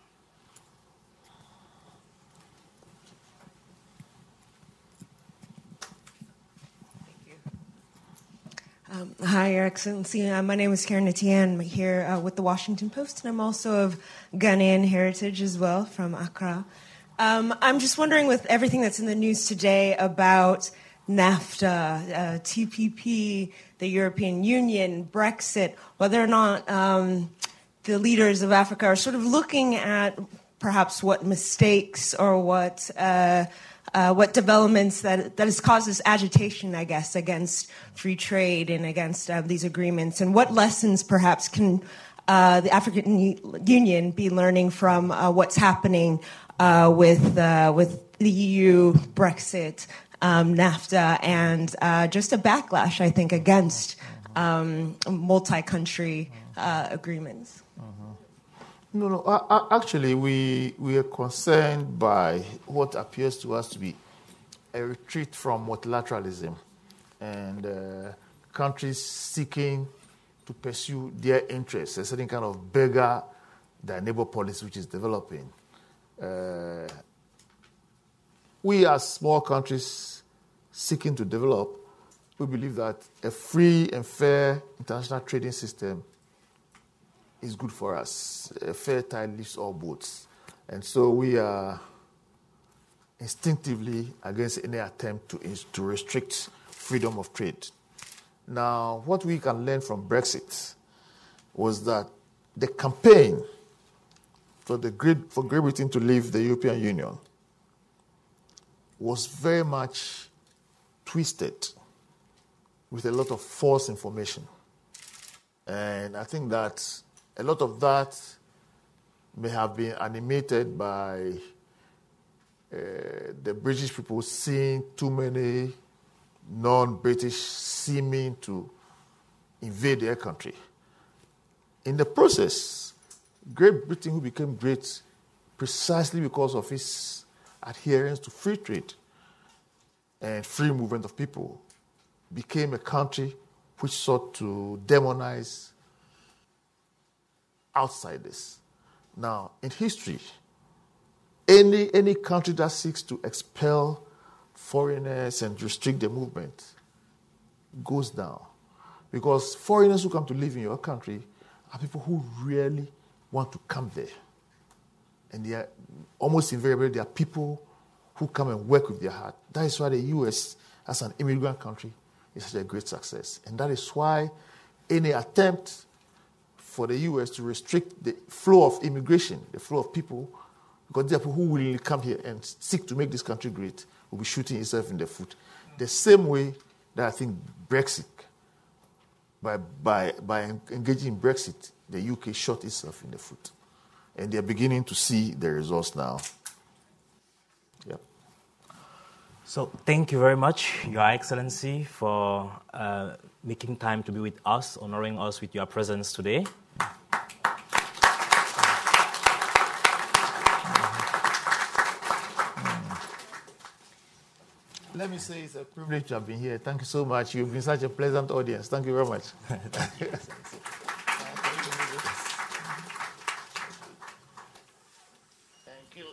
Um, hi, Your Excellency. Uh, my name is Karen Etienne. I'm here uh, with the Washington Post, and I'm also of Ghanaian heritage as well, from Accra. Um, I'm just wondering, with everything that's in the news today about NAFTA, uh, T P P, the European Union, Brexit, whether or not um, the leaders of Africa are sort of looking at perhaps what mistakes or what uh, uh, what developments that that has caused this agitation, I guess, against free trade and against uh, these agreements, and what lessons perhaps can uh, the African Union be learning from uh, what's happening uh, with uh, with the E U, Brexit, um, NAFTA, and uh, just a backlash, I think, against um, multi-country uh, agreements. No, no. Uh, uh, actually, we we are concerned by what appears to us to be a retreat from multilateralism and uh, countries seeking to pursue their interests, a certain kind of beggar their neighbor policy which is developing. Uh, we, as small countries seeking to develop, we believe that a free and fair international trading system is good for us. A fair tide lifts all boats. And so we are instinctively against any attempt to, to restrict freedom of trade. Now, what we can learn from Brexit was that the campaign for, the Great, for Great Britain to leave the European Union was very much twisted with a lot of false information. And I think that a lot of that may have been animated by uh, the British people seeing too many non-British seeming to invade their country. In the process, Great Britain, who became great precisely because of its adherence to free trade and free movement of people, became a country which sought to demonize outsiders. Now, in history, any, any country that seeks to expel foreigners and restrict their movement goes down. Because foreigners who come to live in your country are people who really want to come there. And they are almost invariably, they are people who come and work with their heart. That is why the U S, as an immigrant country, is such a great success. And that is why any attempt for the U S to restrict the flow of immigration, the flow of people, because there are people who willingly come here and seek to make this country great, will be shooting itself in the foot. The same way that I think Brexit, by, by, by engaging in Brexit, the U K shot itself in the foot. And they're beginning to see the results now. Yep. So thank you very much, Your Excellency, for uh, making time to be with us, honoring us with your presence today. Let me say it's a privilege to have been here. Thank you so much. You've been such a pleasant audience. Thank you very much. Thank you. Thank you.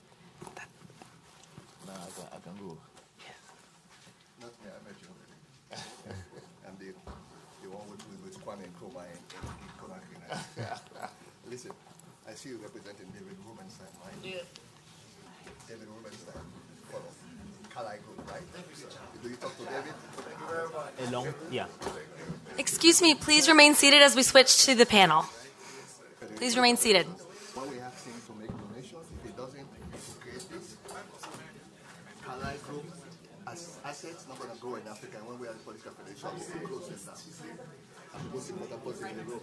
Now I can, I can go. Not me, I met you already. And the, the one with, with Kwame and Nkrumah and Conakry. Listen, I see you representing David Rubenstein, right? Yeah. David Rubenstein. Follow. Carlisle Group, right? Do you talk to David? Thank you very much. A long, yeah. Excuse me, please remain seated as we switch to the panel. Please remain seated. When we ask him to make donations, if he doesn't, to create this, Carlisle Group, as assets, not going to grow in Africa. And when we are the political federation, it grows in that. And the most important person in the room.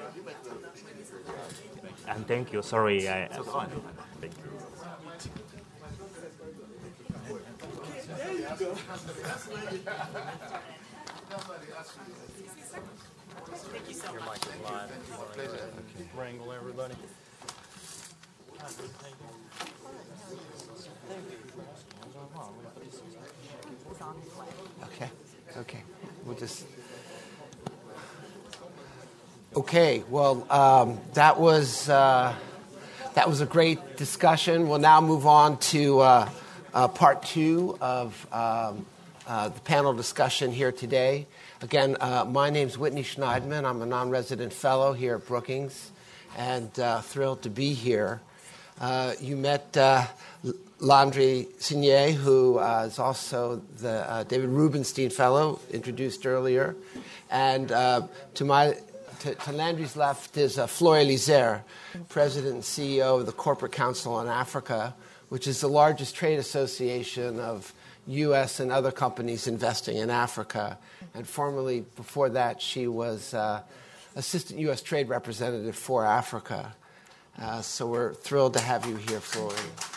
And thank you. Sorry, I. I thank you. There you go. Thank you so much. Pleasure. Wrangle everybody. Okay. Okay, we'll just. Okay, well, um, that was uh, that was a great discussion. We'll now move on to uh, uh, part two of um, uh, the panel discussion here today. Again, uh, my name's Whitney Schneidman. I'm a non-resident fellow here at Brookings, and uh, thrilled to be here. Uh, you met uh, Landry Signé, who uh, is also the uh, David Rubenstein Fellow, introduced earlier. And uh, to my to, to Landry's left is uh, Flory Lizer, President and C E O of the Corporate Council on Africa, which is the largest trade association of U S and other companies investing in Africa. And formerly, before that, she was uh, Assistant U S Trade Representative for Africa. Uh, so we're thrilled to have you here, Flory.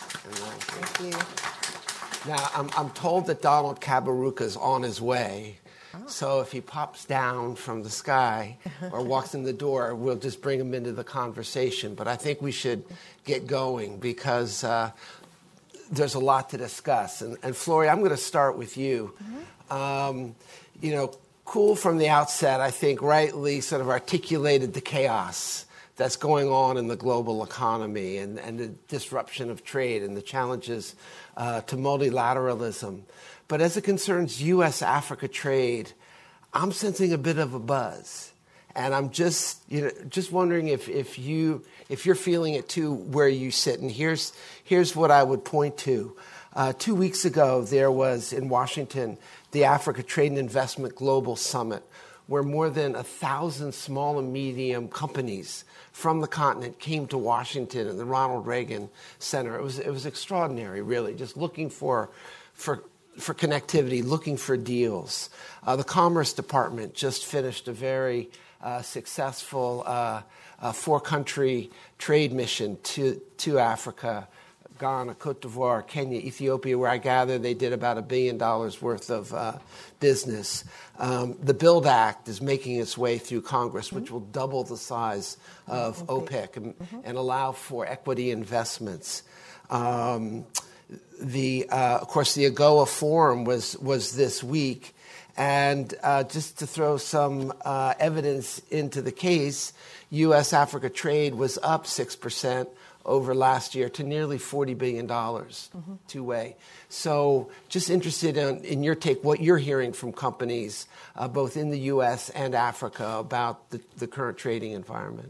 Thank you. Now, I'm, I'm told that Donald Kaberuka is on his way. Oh. So if he pops down from the sky or walks in the door, we'll just bring him into the conversation. But I think we should get going because uh, there's a lot to discuss. And, and Flory, I'm going to start with you. Mm-hmm. Um, you know, Cool from the outset, I think, rightly sort of articulated the chaos that's going on in the global economy and, and the disruption of trade and the challenges uh, to multilateralism. But as it concerns U S Africa trade, I'm sensing a bit of a buzz. And I'm just, you know, just wondering if, if, you, if you're feeling it too where you sit. And here's, here's what I would point to. Uh, two weeks ago, there was in Washington the Africa Trade and Investment Global Summit, where more than a thousand small and medium companies from the continent came to Washington and the Ronald Reagan Center. It was it was extraordinary, really, just looking for for for connectivity, looking for deals. Uh, the Commerce Department just finished a very uh, successful uh, uh, four-country trade mission to to Africa. Ghana, Cote d'Ivoire, Kenya, Ethiopia, where I gather they did about a billion dollars worth of uh, business. Um, the BUILD Act is making its way through Congress, which will double the size of okay. OPEC and, mm-hmm. and allow for equity investments. Um, the, uh, of course, the AGOA Forum was, was this week. And uh, just to throw some uh, evidence into the case, U S Africa trade was up six percent over last year to nearly forty billion dollars mm-hmm. two-way. So just interested in, in your take, what you're hearing from companies, uh, both in the U S and Africa, about the, the current trading environment.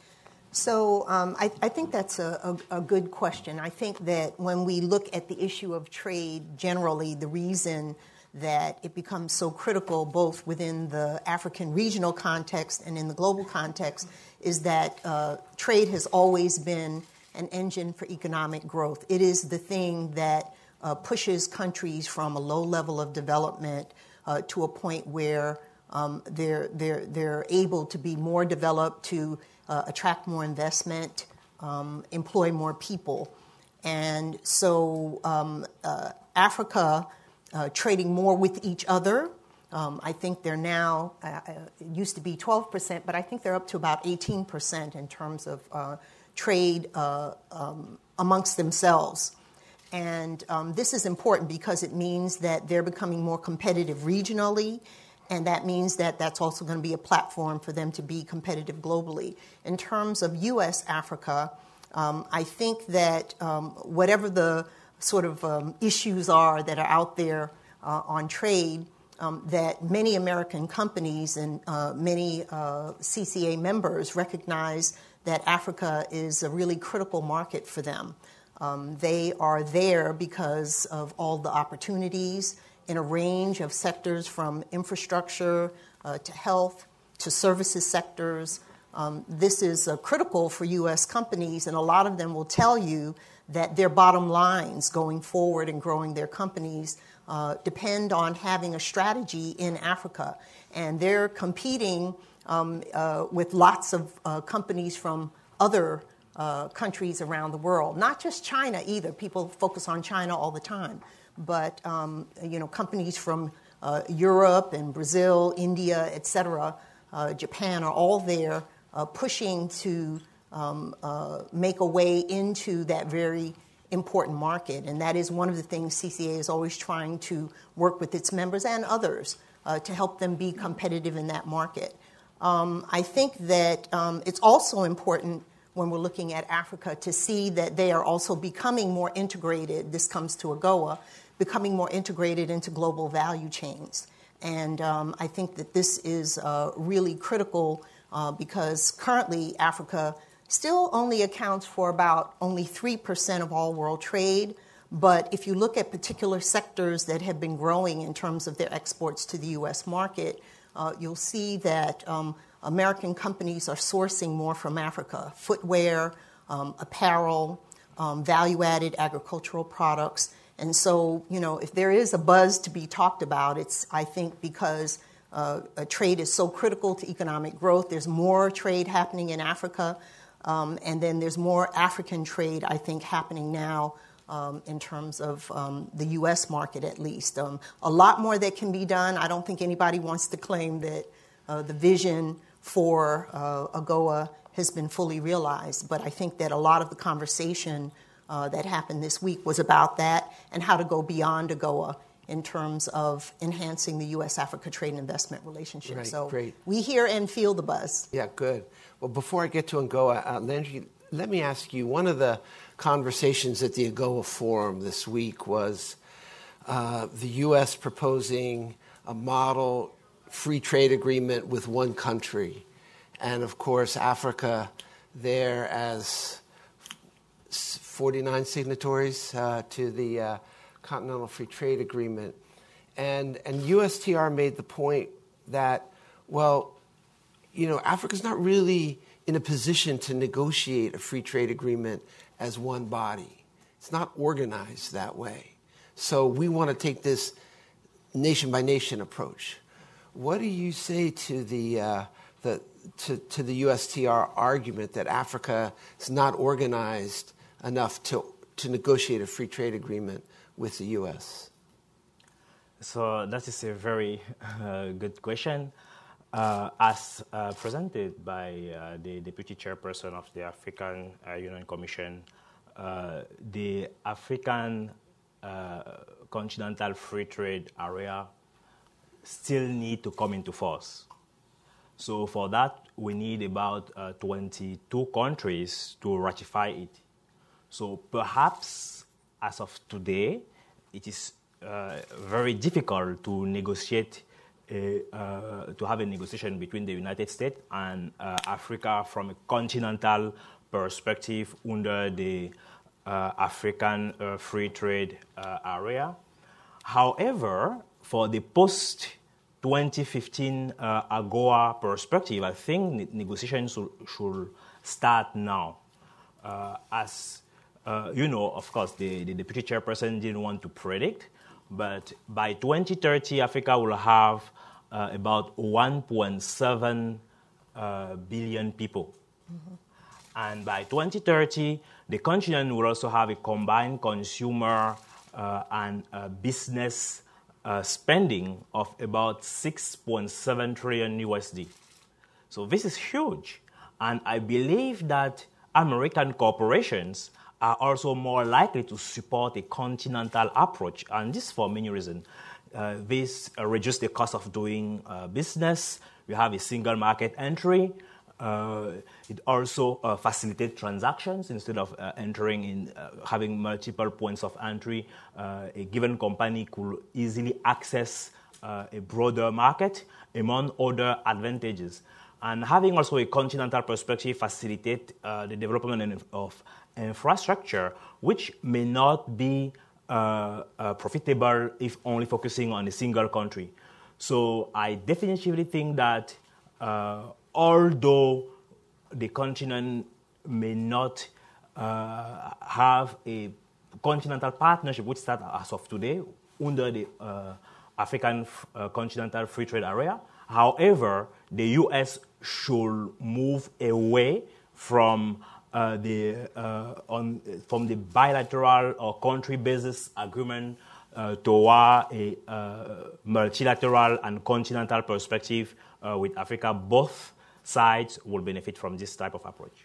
So um, I, I think that's a, a, a good question. I think that when we look at the issue of trade generally, the reason that it becomes so critical both within the African regional context and in the global context is that uh, trade has always been an engine for economic growth. It is the thing that uh, pushes countries from a low level of development uh, to a point where um, they're, they're, they're able to be more developed, to uh, attract more investment, um, employ more people. And so um, uh, Africa uh, trading more with each other, um, I think they're now, uh, it used to be twelve percent, but I think they're up to about eighteen percent in terms of uh, trade uh, um, amongst themselves. And um, this is important because it means that they're becoming more competitive regionally, and that means that that's also going to be a platform for them to be competitive globally. In terms of U S Africa, um, I think that um, whatever the sort of um, issues are that are out there uh, on trade, um, that many American companies and uh, many uh, C C A members recognize that Africa is a really critical market for them. Um, they are there because of all the opportunities in a range of sectors, from infrastructure uh, to health to services sectors. Um, this is uh, critical for U S companies, and a lot of them will tell you that their bottom lines going forward and growing their companies uh, depend on having a strategy in Africa. And they're competing Um, uh, with lots of uh, companies from other uh, countries around the world, not just China either. People focus on China all the time, but um, you know, companies from uh, Europe and Brazil, India, et cetera, uh, Japan are all there uh, pushing to um, uh, make a way into that very important market. And that is one of the things C C A is always trying to work with its members and others uh, to help them be competitive in that market. Um, I think that um, it's also important when we're looking at Africa to see that they are also becoming more integrated. This comes to AGOA, becoming more integrated into global value chains. And um, I think that this is uh, really critical uh, because currently Africa still only accounts for about only three percent of all world trade. But if you look at particular sectors that have been growing in terms of their exports to the U S market, uh, you'll see that um, American companies are sourcing more from Africa: footwear, um, apparel, um, value-added agricultural products. And so, you know, if there is a buzz to be talked about, it's, I think, because uh, a trade is so critical to economic growth. There's more trade happening in Africa, um, and then there's more African trade, I think, happening now um, in terms of um, the U S market, at least. Um, a lot more that can be done. I don't think anybody wants to claim that uh, the vision for uh, AGOA has been fully realized, but I think that a lot of the conversation Uh, that happened this week was about that and how to go beyond AGOA in terms of enhancing the U S Africa trade and investment relationship. Right, so great. we hear and feel the buzz. Yeah, good. Well, before I get to AGOA, uh, Landry, let me ask you, one of the conversations at the AGOA Forum this week was uh, the U S proposing a model free trade agreement with one country. And, of course, Africa there as forty-nine signatories uh, to the uh, Continental Free Trade Agreement. And, and U S T R made the point that, well, you know, Africa's not really in a position to negotiate a free trade agreement as one body. It's not organized that way. So we want to take this nation-by-nation approach. What do you say to the, uh, the, to, to the U S T R argument that Africa is not organized enough to, to negotiate a free trade agreement with the U S? So that is a very uh, good question. Uh, as uh, presented by uh, the Deputy Chairperson of the African uh, Union Commission, uh, the African uh, Continental Free Trade Area still need to come into force. So for that, we need about uh, twenty-two countries to ratify it. So perhaps, as of today, it is uh, very difficult to negotiate, a, uh, to have a negotiation between the United States and uh, Africa from a continental perspective under the uh, African uh, Free Trade uh, Area. However, for the post twenty fifteen uh, AGOA perspective, I think negotiations should, should start now. Uh, as Uh, you know, of course, the, the deputy chairperson didn't want to predict, but by twenty thirty, Africa will have uh, about one point seven uh, billion people. Mm-hmm. And by twenty thirty, the continent will also have a combined consumer uh, and uh, business uh, spending of about six point seven trillion U S D. So this is huge. And I believe that American corporations are also more likely to support a continental approach, and this for many reasons. Uh, this uh, reduces the cost of doing uh, business. You have a single market entry. Uh, it also uh, facilitates transactions instead of uh, entering in, uh, having multiple points of entry. Uh, a given company could easily access uh, a broader market, among other advantages. And having also a continental perspective facilitates uh, the development of infrastructure, which may not be uh, uh, profitable if only focusing on a single country. So I definitively think that uh, although the continent may not uh, have a continental partnership, which starts as of today under the uh, African uh, Continental Free Trade Area, however, the U S should move away from Uh, the, uh, on, from the bilateral or country basis agreement uh, toward a uh, multilateral and continental perspective uh, with Africa. Both sides will benefit from this type of approach.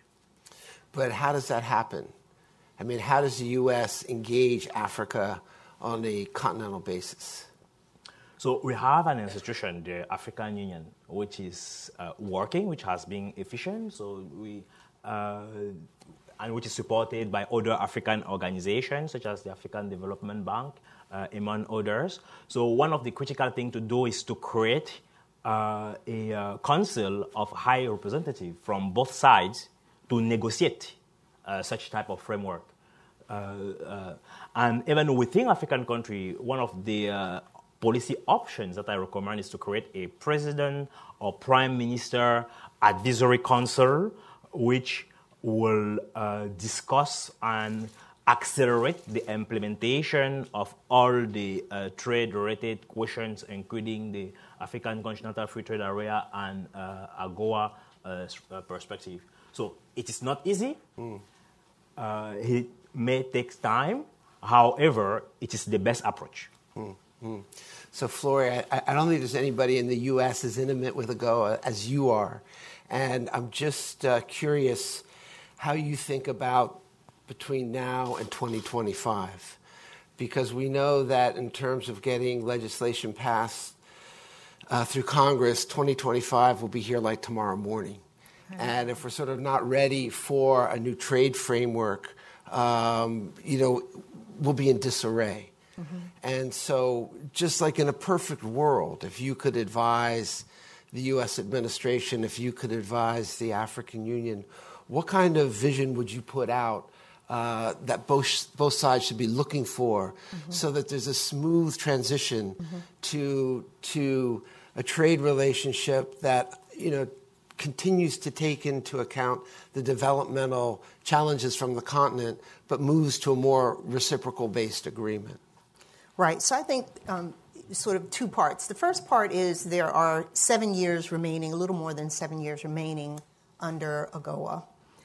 But how does that happen? I mean, how does the U S engage Africa on a continental basis? So we have an institution, the African Union, which is uh, working, which has been efficient. So we uh, and which is supported by other African organizations, such as the African Development Bank, uh, among others. So one of the critical things to do is to create uh, a uh, council of high representatives from both sides to negotiate uh, such type of framework. Uh, uh, and even within African country, one of the uh, policy options that I recommend is to create a president or prime minister advisory council, which will uh, discuss and accelerate the implementation of all the uh, trade-related questions, including the African Continental Free Trade Area and uh, AGOA uh, perspective. So it is not easy. Mm. Uh, it may take time. However, it is the best approach. Mm. Mm. So, Flory, I, I don't think there's anybody in the U S as intimate with AGOA as you are. And I'm just uh, curious how you think about between now and twenty twenty-five. Because we know that in terms of getting legislation passed uh, through Congress, twenty twenty-five will be here like tomorrow morning. Right. And if we're sort of not ready for a new trade framework, um, you know, we'll be in disarray. Mm-hmm. And so just like in a perfect world, if you could advise the U S administration, if you could advise the African Union, what kind of vision would you put out uh, that both, both sides should be looking for mm-hmm. so that there's a smooth transition mm-hmm. to, to a trade relationship that, you know, continues to take into account the developmental challenges from the continent, but moves to a more reciprocal-based agreement? Right. So I think um, sort of two parts. The first part is there are seven years remaining, a little more than seven years remaining under AGOA.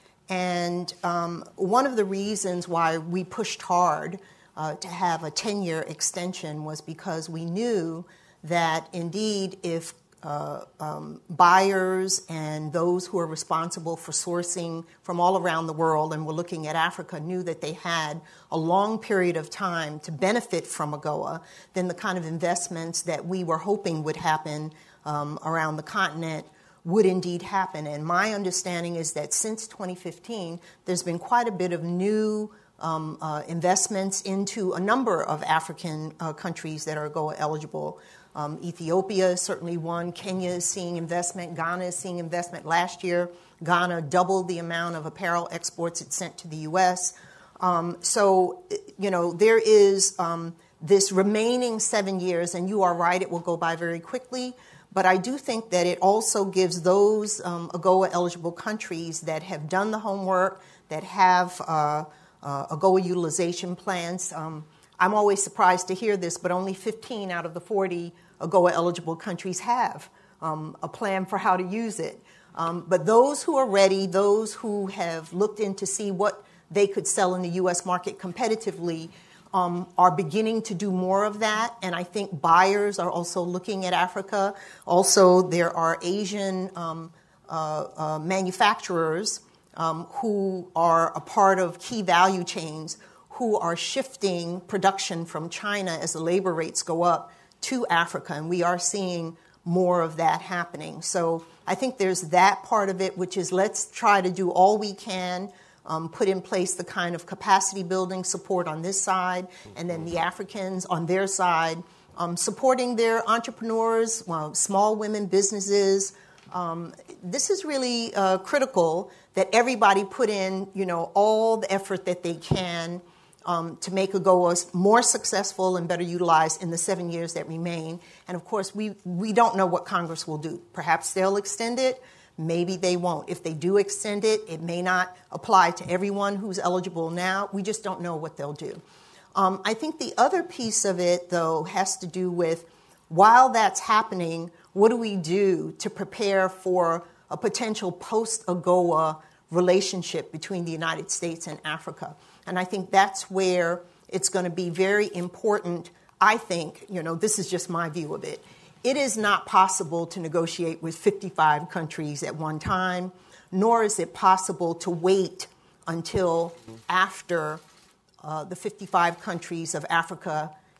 And um, one of the reasons why we pushed hard uh, to have a ten-year extension was because we knew that indeed if uh, um, buyers and those who are responsible for sourcing from all around the world, and we're looking at Africa, knew that they had a long period of time to benefit from AGOA, then the kind of investments that we were hoping would happen um, around the continent would indeed happen. And my understanding is that since twenty fifteen, there's been quite a bit of new um, uh, investments into a number of African uh, countries that are AGOA eligible. Um, Ethiopia is certainly one. Kenya is seeing investment. Ghana is seeing investment. Last year, Ghana doubled the amount of apparel exports it sent to the U S. Um, so, you know, there is um, this remaining seven years, and you are right, it will go by very quickly. But I do think that it also gives those um, AGOA-eligible countries that have done the homework, that have uh, uh, AGOA utilization plans. Um, I'm always surprised to hear this, but only fifteen out of the forty AGOA-eligible countries have um, a plan for how to use it. Um, but those who are ready, those who have looked in to see what they could sell in the U S market competitively, Um, are beginning to do more of that, and I think buyers are also looking at Africa. Also, there are Asian um, uh, uh, manufacturers um, who are a part of key value chains who are shifting production from China as the labor rates go up to Africa, and we are seeing more of that happening. So I think there's that part of it, which is let's try to do all we can, Um, put in place the kind of capacity building support on this side, and then the Africans on their side, um, supporting their entrepreneurs, well, small women businesses. Um, this is really uh, critical that everybody put in, you know, all the effort that they can um, to make AGOA more successful and better utilized in the seven years that remain. And of course, we we don't know what Congress will do. Perhaps they'll extend it. Maybe they won't. If they do extend it, it may not apply to everyone who's eligible now. We just don't know what they'll do. Um, I think the other piece of it, though, has to do with while that's happening, what do we do to prepare for a potential post-AGOA relationship between the United States and Africa? And I think that's where it's going to be very important. I think, you know, this is just my view of it. It is not possible to negotiate with fifty-five countries at one time, nor is it possible to wait until after uh, the fifty-five countries of Africa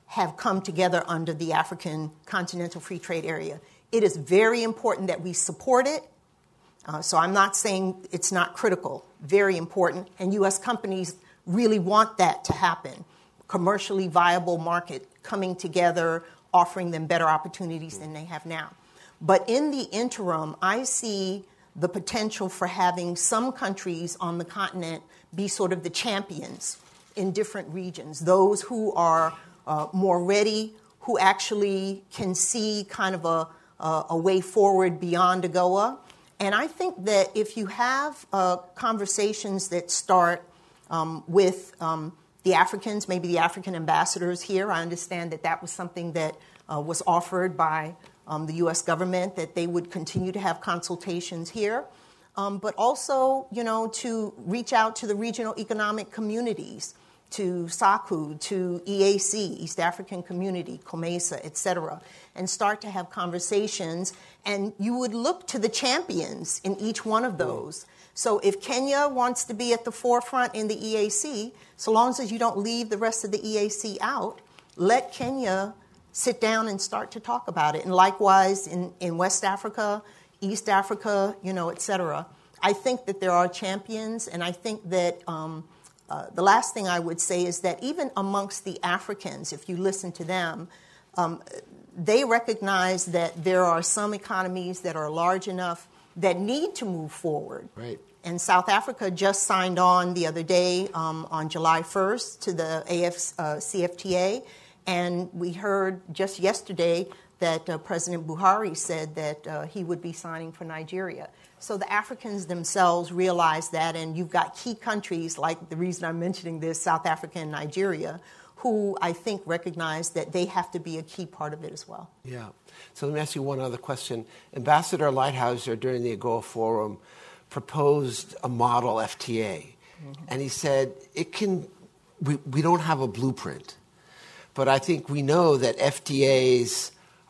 have come together under the African Continental Free Trade Area. It is very important that we support it. Uh, so I'm not saying it's not critical, very important. And U S companies really want that to happen. Commercially viable market coming together, offering them better opportunities than they have now. But in the interim, I see the potential for having some countries on the continent be sort of the champions in different regions, those who are uh, more ready, who actually can see kind of a, a, a way forward beyond AGOA. And I think that if you have uh, conversations that start um, with um, the Africans, maybe the African ambassadors here, I understand that that was something that uh, was offered by um, the U S government, that they would continue to have consultations here, um, but also, you know, to reach out to the regional economic communities, to S A C U, to E A C, East African Community, COMESA, et cetera, and start to have conversations. And you would look to the champions in each one of those. So if Kenya wants to be at the forefront in the E A C, so long as you don't leave the rest of the E A C out, let Kenya sit down and start to talk about it. And likewise in, in West Africa, East Africa, you know, et cetera. I think that there are champions, and I think that um, uh, the last thing I would say is that even amongst the Africans, if you listen to them, um, they recognize that there are some economies that are large enough that need to move forward. Right. And South Africa just signed on the other day, um, on July first, to the A F, uh, C F T A. And we heard just yesterday that uh, President Buhari said that uh, he would be signing for Nigeria. So the Africans themselves realize that, and you've got key countries, like the reason I'm mentioning this, South Africa and Nigeria, who I think recognize that they have to be a key part of it as well. Yeah. So let me ask you one other question. Ambassador Lighthizer, during the AGOA Forum, proposed a model F T A. Mm-hmm. And he said, it can, we, we don't have a blueprint, but I think we know that F T As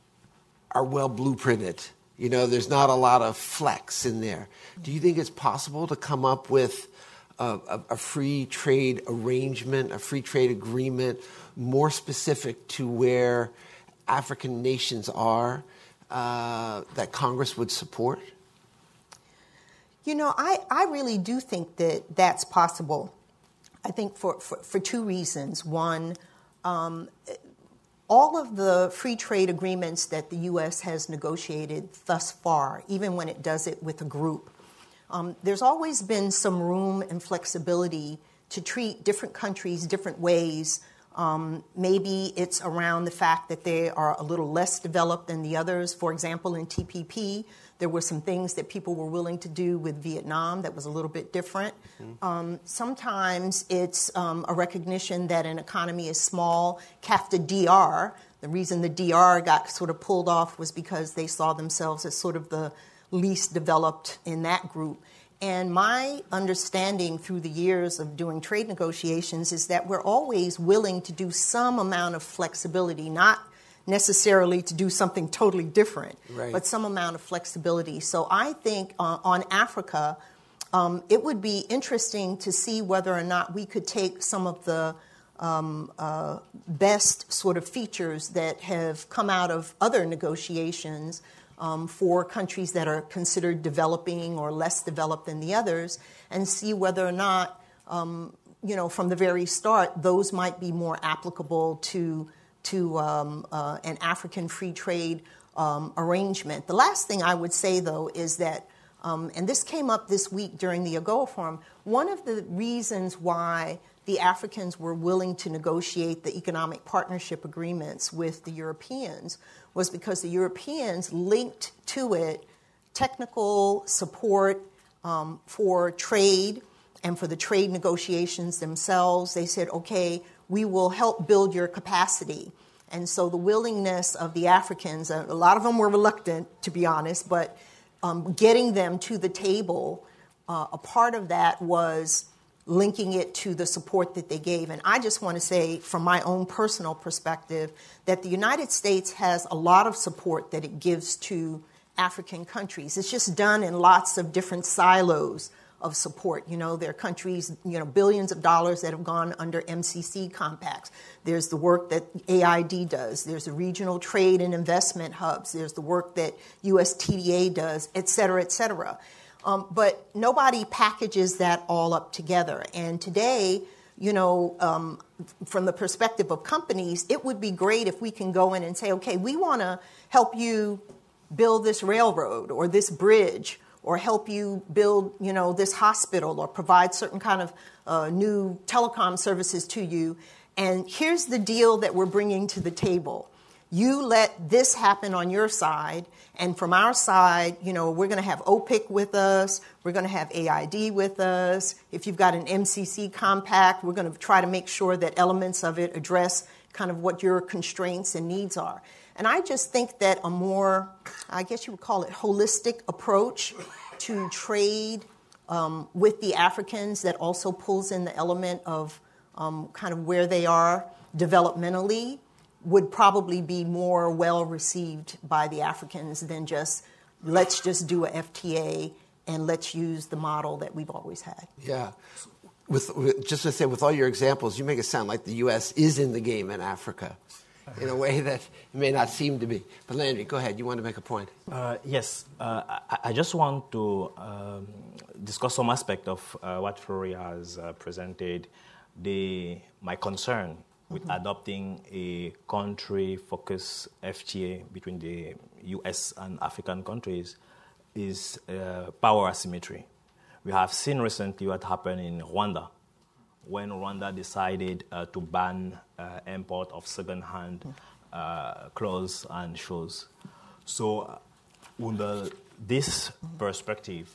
are well blueprinted. You know, there's not a lot of flex in there. Do you think it's possible to come up with a, a, a free trade arrangement, a free trade agreement, more specific to where African nations are, uh, that Congress would support? You know, I, I really do think that that's possible. I think for, for, for two reasons. One, um, all of the free trade agreements that the U S has negotiated thus far, even when it does it with a group, um, there's always been some room and flexibility to treat different countries different ways. Um, maybe it's around the fact that they are a little less developed than the others. For example, in T P P, there were some things that people were willing to do with Vietnam that was a little bit different. Mm-hmm. Um, sometimes it's um, a recognition that an economy is small. C A F T A D R, the reason the D R got sort of pulled off was because they saw themselves as sort of the least developed in that group. And my understanding through the years of doing trade negotiations is that we're always willing to do some amount of flexibility, not necessarily to do something totally different, right, but some amount of flexibility. So I think uh, on Africa, um, it would be interesting to see whether or not we could take some of the um, uh, best sort of features that have come out of other negotiations um, for countries that are considered developing or less developed than the others, and see whether or not, um, you know, from the very start, those might be more applicable to to um, uh, an African free trade um, arrangement. The last thing I would say, though, is that, um, and this came up this week during the AGOA Forum, one of the reasons why the Africans were willing to negotiate the economic partnership agreements with the Europeans was because the Europeans linked to it technical support um, for trade and for the trade negotiations themselves. They said, okay, we will help build your capacity. And so the willingness of the Africans, a lot of them were reluctant, to be honest, but um, getting them to the table, uh, a part of that was linking it to the support that they gave. And I just want to say, from my own personal perspective, that the United States has a lot of support that it gives to African countries. It's just done in lots of different silos of support. You know, there are countries, you know, billions of dollars that have gone under M C C compacts. There's the work that A I D does. There's the regional trade and investment hubs. There's the work that U S T D A does, et cetera, et cetera. Um, but nobody packages that all up together. And today, you know, um, from the perspective of companies, it would be great if we can go in and say, okay, we want to help you build this railroad or this bridge, or help you build, you know, this hospital, or provide certain kind of uh, new telecom services to you. And here's the deal that we're bringing to the table. You let this happen on your side, and from our side, you know, we're going to have O P I C with us, we're going to have A I D with us. If you've got an M C C compact, we're going to try to make sure that elements of it address kind of what your constraints and needs are. And I just think that a more, I guess you would call it, holistic approach to trade um, with the Africans that also pulls in the element of um, kind of where they are developmentally would probably be more well received by the Africans than just, let's just do a F T A and let's use the model that we've always had. Yeah. With, with, just to say, with all your examples, you make it sound like the U S is in the game in Africa in a way that it may not seem to be. But Landry, go ahead. You want to make a point? Uh, yes. Uh, I, I just want to um, discuss some aspect of uh, what Flori has uh, presented. The, my concern with mm-hmm. adopting a country-focused F T A between the U S and African countries is uh, power asymmetry. We have seen recently what happened in Rwanda, when Rwanda decided uh, to ban uh, import of second-hand uh, clothes and shoes. So uh, under this perspective,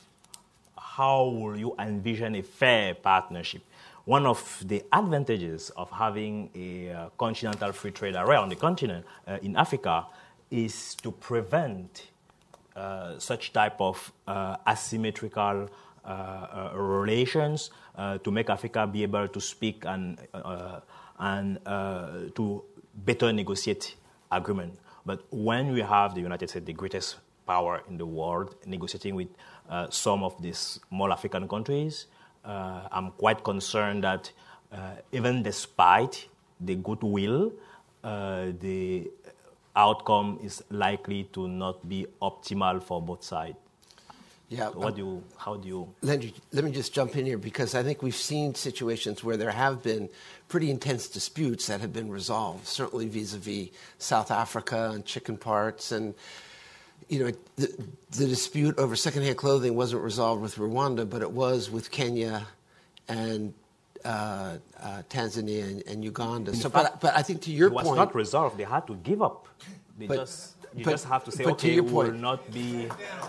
how will you envision a fair partnership? One of the advantages of having a uh, continental free trade area on the continent uh, in Africa is to prevent uh, such type of uh, asymmetrical Uh, uh, relations uh, to make Africa be able to speak and uh, and uh, to better negotiate agreement. But when we have the United States, the greatest power in the world, negotiating with uh, some of these small African countries, uh, I'm quite concerned that uh, even despite the goodwill, uh, the outcome is likely to not be optimal for both sides. Yeah. So what do you, how do you... Landry, let me just jump in here, because I think we've seen situations where there have been pretty intense disputes that have been resolved, certainly vis-a-vis South Africa and chicken parts. And, you know, the, the dispute over secondhand clothing wasn't resolved with Rwanda, but it was with Kenya and uh, uh, Tanzania and, and Uganda. So, fact, but, but I think to your point... It was not resolved. They had to give up. They but, just... You but, just have to say, okay, to your we point. will not be,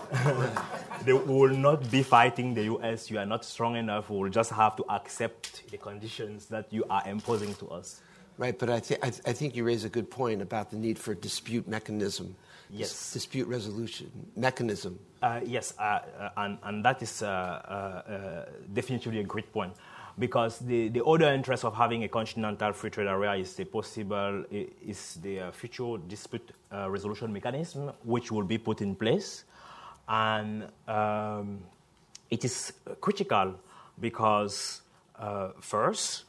they will not be fighting the U S. You are not strong enough. We will just have to accept the conditions that you are imposing to us. Right, but I, th- I, th- I think you raise a good point about the need for dispute mechanism. Yes. Dispute resolution mechanism. Uh, yes, uh, uh, and, and that is uh, uh, uh, definitely a great point. Because the, the other interest of having a continental free trade area is the possible is the uh, future dispute uh, resolution mechanism, which will be put in place, and um, it is critical because uh, first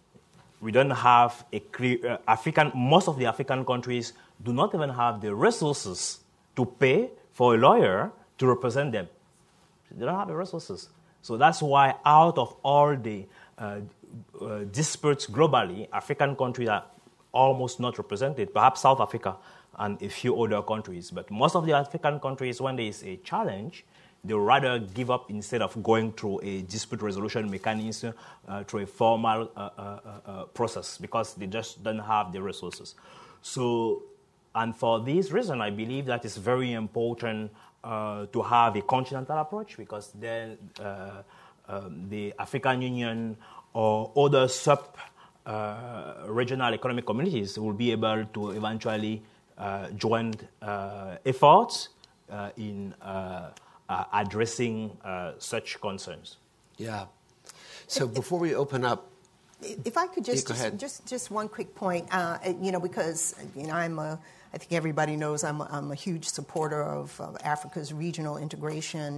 we don't have a clear uh, African. Most of the African countries do not even have the resources to pay for a lawyer to represent them. They don't have the resources. So that's why out of all the uh, uh, disputes globally, African countries are almost not represented, perhaps South Africa and a few other countries. But most of the African countries, when there is a challenge, they rather give up instead of going through a dispute resolution mechanism, uh, through a formal uh, uh, uh, process, because they just don't have the resources. So, and for this reason, I believe that it's very important Uh, to have a continental approach, because then uh, um, the African Union or other sub-regional uh, economic communities will be able to eventually uh, join uh, efforts uh, in uh, uh, addressing uh, such concerns. Yeah. So before we open up, if I could just yeah, go ahead. just just one quick point, uh, you know, because you know I'm a I think everybody knows I'm a, I'm a huge supporter of, of Africa's regional integration.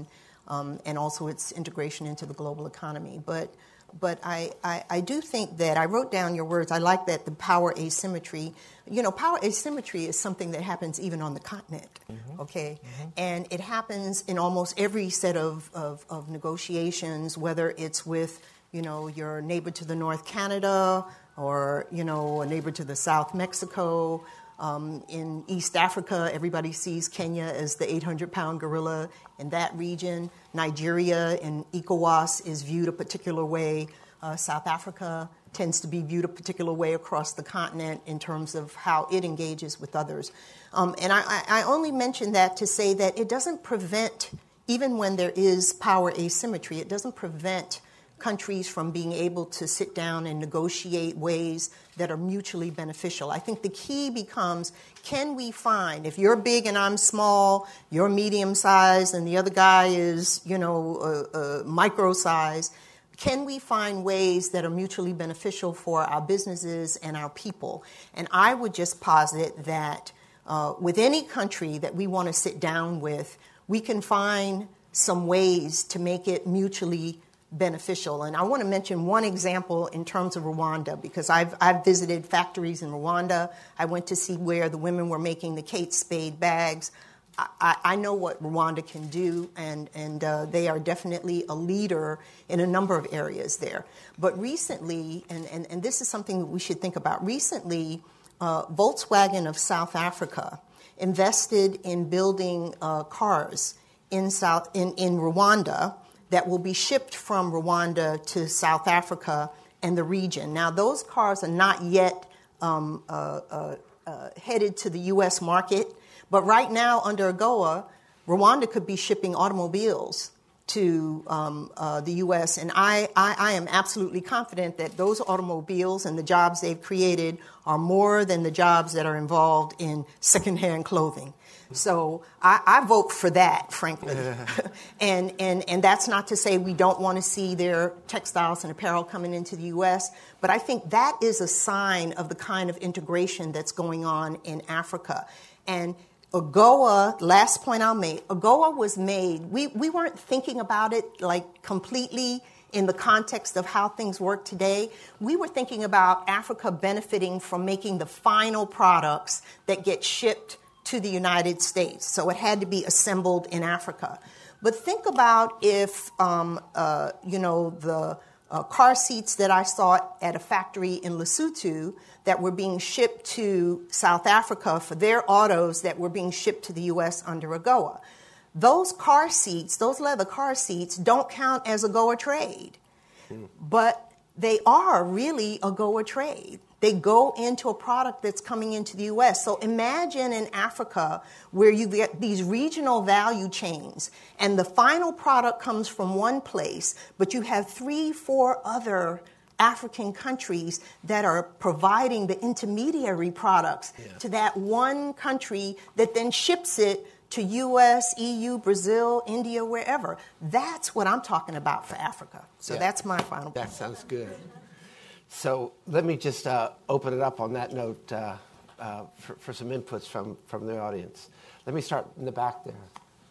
um, and also its integration into the global economy. But But I, I, I do think that I wrote down your words. I like that the power asymmetry. You know, power asymmetry is something that happens even on the continent, mm-hmm. okay? Mm-hmm. And it happens in almost every set of, of, of negotiations, whether it's with, you know, your neighbor to the north, Canada, or, you know, a neighbor to the south, Mexico. Um, in East Africa, everybody sees Kenya as the eight hundred pound gorilla in that region. Nigeria in ECOWAS is viewed a particular way. Uh, South Africa tends to be viewed a particular way across the continent in terms of how it engages with others. Um, and I, I only mention that to say that it doesn't prevent, even when there is power asymmetry, it doesn't prevent countries from being able to sit down and negotiate ways that are mutually beneficial. I think the key becomes, can we find, if you're big and I'm small, you're medium-sized and the other guy is, you know, uh, uh, micro-sized, can we find ways that are mutually beneficial for our businesses and our people? And I would just posit that uh, with any country that we want to sit down with, we can find some ways to make it mutually beneficial. And I want to mention one example in terms of Rwanda, because I've, I've visited factories in Rwanda. I went to see where the women were making the Kate Spade bags. I, I know what Rwanda can do, and, and uh, they are definitely a leader in a number of areas there. But recently, and, and, and this is something that we should think about, recently uh, Volkswagen of South Africa invested in building uh, cars in, South, in, in Rwanda that will be shipped from Rwanda to South Africa and the region. Now, those cars are not yet um, uh, uh, uh, headed to the U S market, but right now, under AGOA, Rwanda could be shipping automobiles to um, uh, the U S, and I, I, I am absolutely confident that those automobiles and the jobs they've created are more than the jobs that are involved in secondhand clothing. So I, I vote for that, frankly. and, and, and that's not to say we don't want to see their textiles and apparel coming into the U S, but I think that is a sign of the kind of integration that's going on in Africa. And AGOA, last point I'll make, AGOA was made, we, we weren't thinking about it like completely in the context of how things work today. We were thinking about Africa benefiting from making the final products that get shipped to the United States. So it had to be assembled in Africa. But think about if, um, uh, you know, the uh, car seats that I saw at a factory in Lesotho that were being shipped to South Africa for their autos that were being shipped to the U S under AGOA. Those car seats, those leather car seats, don't count as AGOA trade. Mm. But they are really AGOA trade. They go into a product that's coming into the U S. So imagine in Africa where you get these regional value chains and the final product comes from one place, but you have three, four other African countries that are providing the intermediary products yeah. to that one country that then ships it to U S, E U, Brazil, India, wherever. That's what I'm talking about for Africa. So yeah. that's my final point. That sounds good. So let me just uh, open it up on that note uh, uh, for, for some inputs from, from the audience. Let me start in the back there.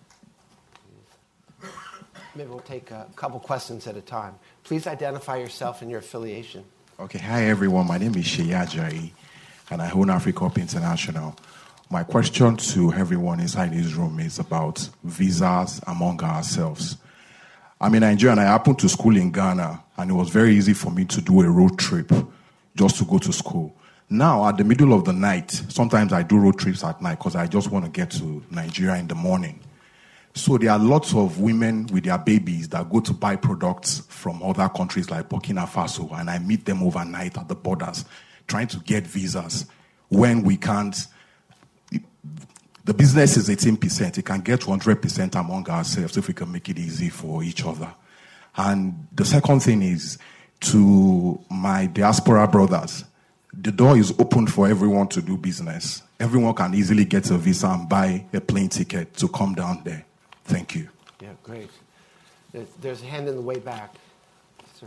Maybe we'll take a couple questions at a time. Please identify yourself and your affiliation. Okay, hi everyone. My name is Sheyi Ajayi, and I own AfriCorp International. My question to everyone inside this room is about visas among ourselves. I'm a Nigerian. I happened to school in Ghana, and it was very easy for me to do a road trip just to go to school. Now, at the middle of the night, sometimes I do road trips at night because I just want to get to Nigeria in the morning. So there are lots of women with their babies that go to buy products from other countries like Burkina Faso, and I meet them overnight at the borders trying to get visas when we can't. The business is eighteen percent. It can get one hundred percent among ourselves if we can make it easy for each other. And the second thing is, to my diaspora brothers, the door is open for everyone to do business. Everyone can easily get a visa and buy a plane ticket to come down there. Thank you. Yeah, great. There's a hand in the way back. Sir.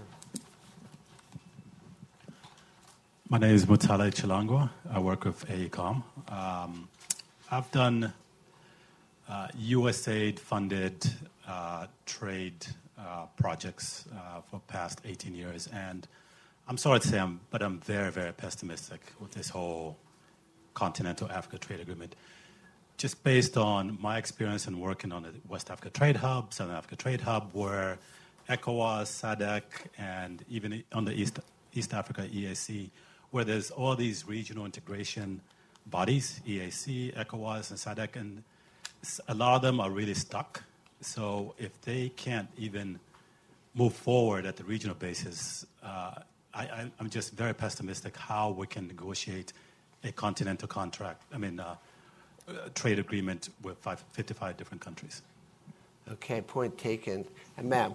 My name is Mutale Chilangwa. I work with A E C O M. Um, I've done uh, U S A I D-funded uh, trade uh, projects uh, for past eighteen years, and I'm sorry to say, I'm, but I'm very, very pessimistic with this whole Continental Africa Trade Agreement. Just based on my experience in working on the West Africa Trade Hub, Southern Africa Trade Hub, where ECOWAS, SADC, and even on the East, East Africa E A C, where there's all these regional integration bodies, E A C, ECOWAS, and SADC, and a lot of them are really stuck. So if they can't even move forward at the regional basis, uh, I, I, I'm just very pessimistic how we can negotiate a continental contract, I mean, uh, a trade agreement with five, fifty-five different countries. Okay, point taken. And ma'am.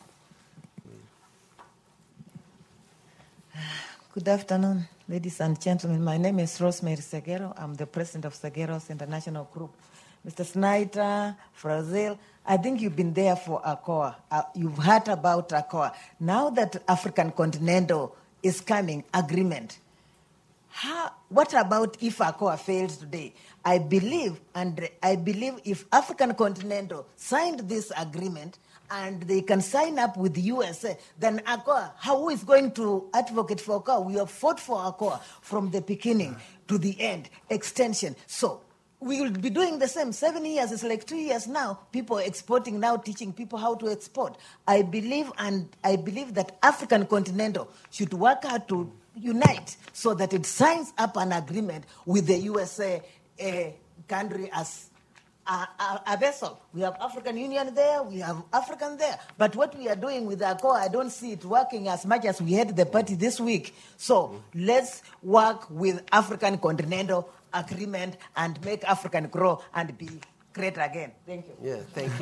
Good afternoon, ladies and gentlemen. My name is Rosemary Seguero. I'm the president of Seguero's International Group. Mister Snyder, Brazil, I think you've been there for ACOA. Uh, you've heard about ACOA. Now that African Continental is coming, agreement, how, what about if ACOA fails today? I believe, and I believe if African Continental signed this agreement and they can sign up with the U S A, then ACOA, how is going to advocate for ACOA? We have fought for ACOA from the beginning to the end, extension. So we will be doing the same. Seven years is like two years now. People exporting now, teaching people how to export. I believe, and I believe that African Continental should work hard to unite so that it signs up an agreement with the U S A a country as a, a, a vessel. We have African Union there, we have African there. But what we are doing with ACOA, I don't see it working as much as we had the party this week. So let's work with African Continental agreement and make African grow and be great again. Thank you. Yeah, thank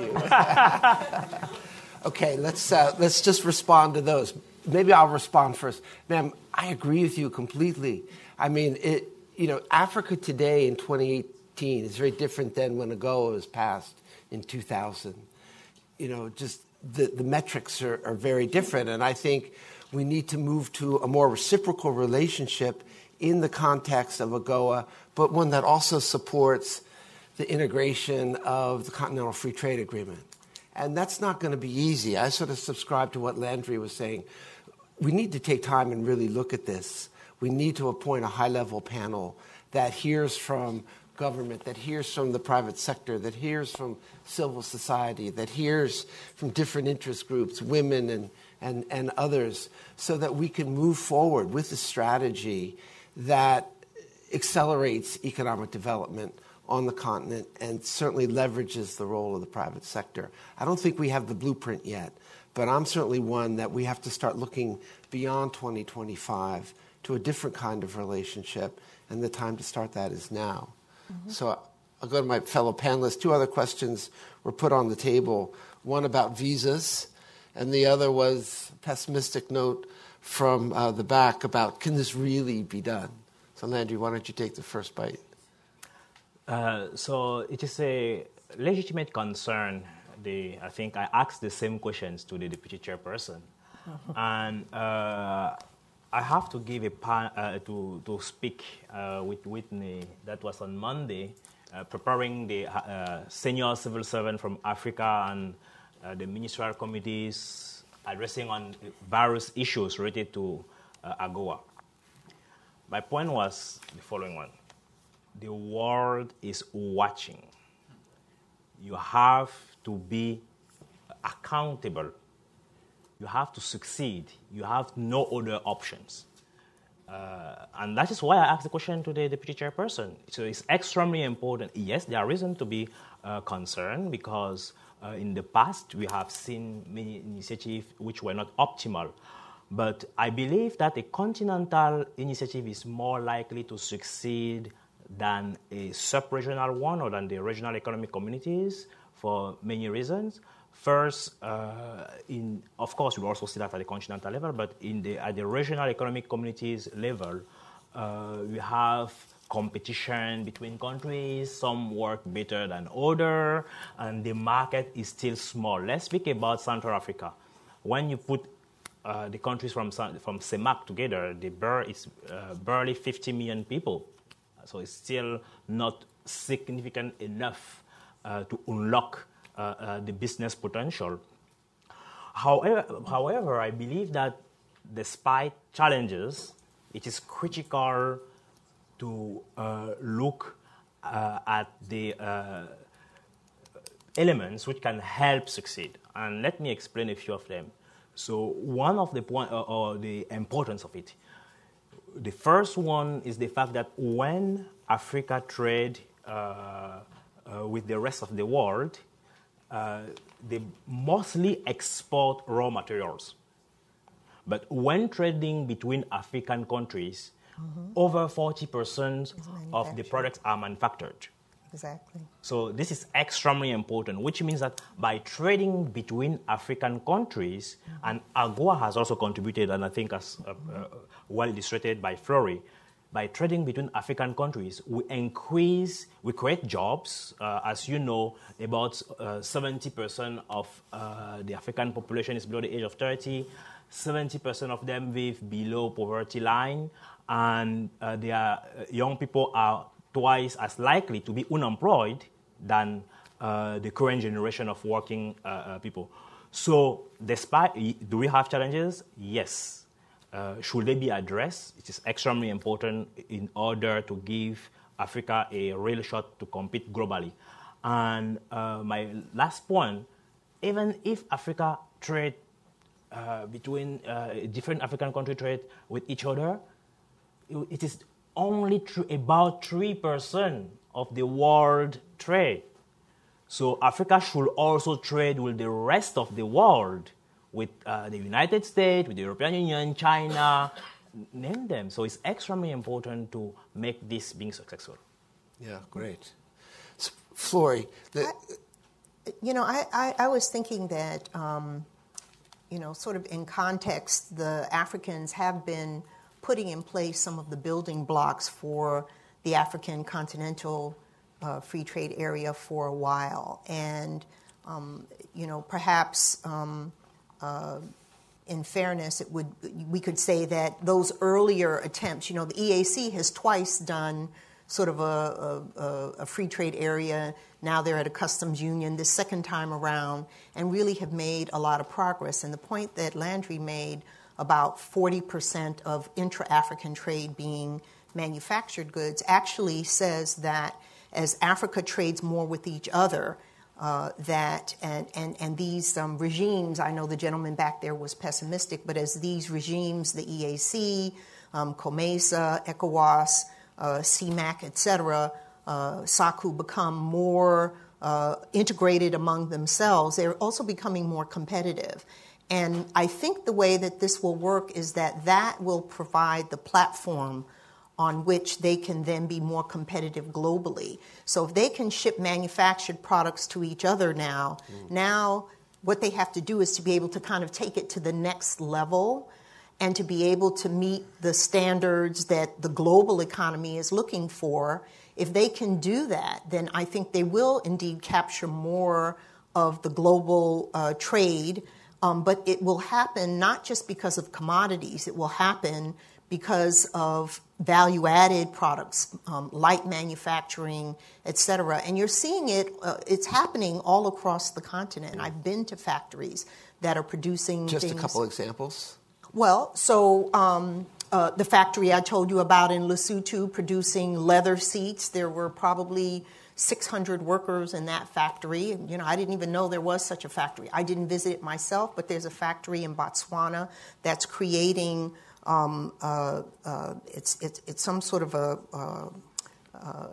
you. Okay, let's uh, let's just respond to those. Maybe I'll respond first. Ma'am, I agree with you completely. I mean, it. You know, Africa today in twenty eighteen is very different than when AGOA was passed in two thousand. You know, just the, the metrics are, are very different, and I think we need to move to a more reciprocal relationship in the context of AGOA, but one that also supports the integration of the Continental Free Trade Agreement. And that's not going to be easy. I sort of subscribe to what Landry was saying. We need to take time and really look at this. We need to appoint a high-level panel that hears from government, that hears from the private sector, that hears from civil society, that hears from different interest groups, women and, and, and others, so that we can move forward with a strategy that accelerates economic development on the continent and certainly leverages the role of the private sector. I don't think we have the blueprint yet, but I'm certainly one that we have to start looking beyond twenty twenty-five to a different kind of relationship, and the time to start that is now. Mm-hmm. So I'll go to my fellow panelists. Two other questions were put on the table, one about visas, and the other was a pessimistic note from uh, the back about, can this really be done? So Landry, why don't you take the first bite? Uh, so it is a legitimate concern. The, I think I asked the same questions to the deputy chairperson. and uh, I have to give a pan, uh, to to speak uh, with Whitney. That was on Monday, uh, preparing the uh, senior civil servant from Africa and uh, the ministerial committees addressing on various issues related to uh, AGOA. My point was the following one: the world is watching. You have to be accountable. You have to succeed. You have no other options. Uh, and that is why I asked the question to the deputy chairperson. So it's extremely important. Yes, there are reasons to be uh, concerned because uh, in the past we have seen many initiatives which were not optimal. But I believe that a continental initiative is more likely to succeed than a sub-regional one or than the regional economic communities for many reasons. First, uh, in, of course, we also see that at the continental level, but in the, at the regional economic communities level, uh, we have competition between countries. Some work better than others, and the market is still small. Let's speak about Central Africa. When you put uh, the countries from, from CEMAC together, the bar is uh, barely fifty million people. So it's still not significant enough uh, to unlock uh, uh, the business potential. However, however, I believe that despite challenges, it is critical to uh, look uh, at the uh, elements which can help succeed. And let me explain a few of them. So one of the point, uh, or the importance of it, the first one is the fact that when Africa trade uh, uh, with the rest of the world, uh, they mostly export raw materials. But when trading between African countries, mm-hmm. over forty percent of the products are manufactured. Exactly. So this is extremely important, which means that by trading between African countries, mm-hmm. and AGOA has also contributed, and I think as uh, uh, well illustrated by Flory, by trading between African countries, we increase, we create jobs. Uh, as you know, about uh, seventy percent of uh, the African population is below the age of thirty. seventy percent of them live below poverty line, and uh, their young people are twice as likely to be unemployed than uh, the current generation of working uh, uh, people. So despite, do we have challenges? Yes. Uh, should they be addressed? It is extremely important in order to give Africa a real shot to compete globally. And uh, my last point, even if Africa trade uh, between uh, different African countries trade with each other, it is only tr- about three percent of the world trade. So Africa should also trade with the rest of the world, with uh, the United States, with the European Union, China, name them. So it's extremely important to make this being successful. Yeah, great. So, Flory, the... I, you know, I, I, I was thinking that, um, you know, sort of in context, the Africans have been putting in place some of the building blocks for the African continental uh, free trade area for a while. And, um, you know, perhaps um, uh, in fairness, it would we could say that those earlier attempts, you know, the E A C has twice done sort of a, a, a free trade area. Now they're at a customs union this second time around and really have made a lot of progress. And the point that Landry made about forty percent of intra-African trade being manufactured goods actually says that as Africa trades more with each other, uh, that and, and, and these um, regimes, I know the gentleman back there was pessimistic, but as these regimes, the E A C, um, COMESA, ECOWAS, uh, C MAC, et cetera, uh, SACU become more uh, integrated among themselves, they're also becoming more competitive. And I think the way that this will work is that that will provide the platform on which they can then be more competitive globally. So if they can ship manufactured products to each other now, mm. now what they have to do is to be able to kind of take it to the next level and to be able to meet the standards that the global economy is looking for. If they can do that, then I think they will indeed capture more of the global uh, trade. Um, but it will happen not just because of commodities. It will happen because of value-added products, um, light manufacturing, et cetera. And you're seeing it, uh, it's happening all across the continent. I've been to factories that are producing Just things. a couple examples. Well, so um, uh, the factory I told you about in Lesotho producing leather seats, there were probably six hundred workers in that factory. You know, I didn't even know there was such a factory. I didn't visit it myself, but there's a factory in Botswana that's creating, um, uh, uh, it's, it's, it's some sort of a, uh, uh,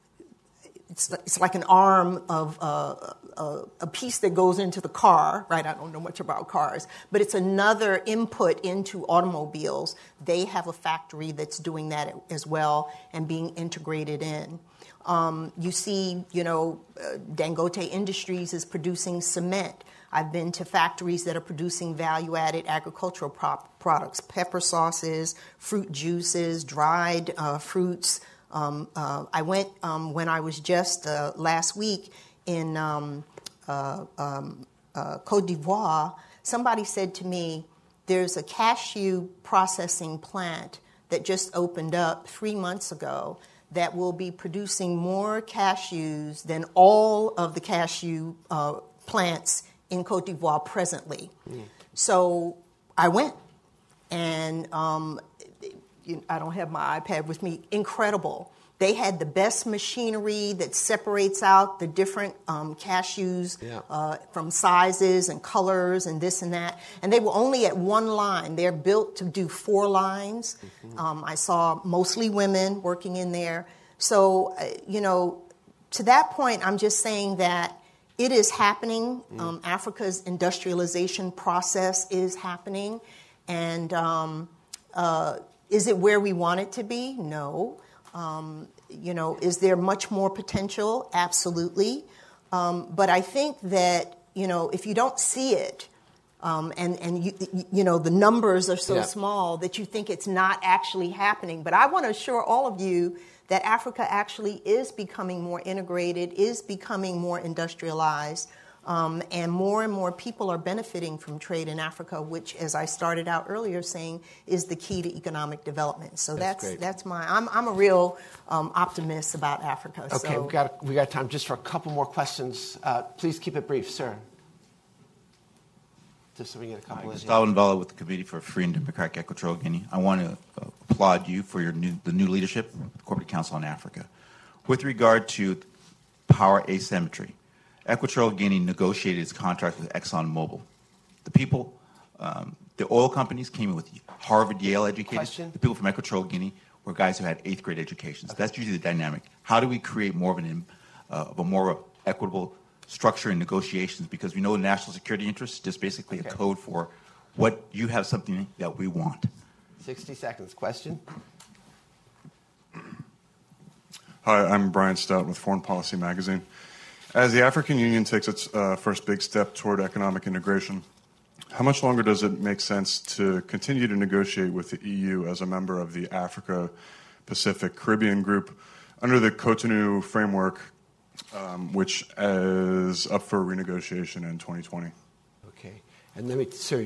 it's, it's like an arm of uh, a, a piece that goes into the car, right? I don't know much about cars, but it's another input into automobiles. They have a factory that's doing that as well and being integrated in. Um, you see, you know, uh, Dangote Industries is producing cement. I've been to factories that are producing value-added agricultural prop- products, pepper sauces, fruit juices, dried uh, fruits. Um, uh, I went um, when I was just uh, last week in um, uh, um, uh, Côte d'Ivoire. Somebody said to me, there's a cashew processing plant that just opened up three months ago that will be producing more cashews than all of the cashew uh, plants in Cote d'Ivoire presently. Mm. So I went, and um, you know, I don't have my iPad with me. Incredible. They had the best machinery that separates out the different um, cashews yeah. uh, from sizes and colors and this and that. And they were only at one line. They're built to do four lines. Mm-hmm. Um, I saw mostly women working in there. So, uh, you know, to that point, I'm just saying that it is happening. Mm. Um, Africa's industrialization process is happening. And um, uh, is it where we want it to be? No. Um, you know, is there much more potential? Absolutely. Um, but I think that, you know, if you don't see it, um, and, and you, you know, the numbers are so yeah. small that you think it's not actually happening. But I want to assure all of you that Africa actually is becoming more integrated, is becoming more industrialized. Um, and more and more people are benefiting from trade in Africa, which, as I started out earlier saying, is the key to economic development. So that's that's, that's my. I'm I'm a real um, optimist about Africa. Okay, so. we got we got time just for a couple more questions. Uh, please keep it brief, sir. Just so we get a couple. Hi, of Gustavo Nvala with the Committee for Free and Democratic Equatorial Guinea. I want to uh, applaud you for your new the new leadership, the Corporate Council on Africa, with regard to power asymmetry. Equatorial Guinea negotiated its contract with ExxonMobil. The people, um, the oil companies came in with Harvard, Yale educated. Question? The people from Equatorial Guinea were guys who had eighth grade educations. Okay. That's usually the dynamic. How do we create more of an uh, of a more equitable structure in negotiations? Because we know national security interests is just basically okay. a code for what you have something that we want. sixty seconds. Question? Hi, I'm Brian Stout with Foreign Policy Magazine. As the African Union takes its uh, first big step toward economic integration, how much longer does it make sense to continue to negotiate with the E U as a member of the Africa, Pacific, Caribbean group under the Cotonou framework, um, which is up for renegotiation in twenty twenty? Okay. And let me, sir.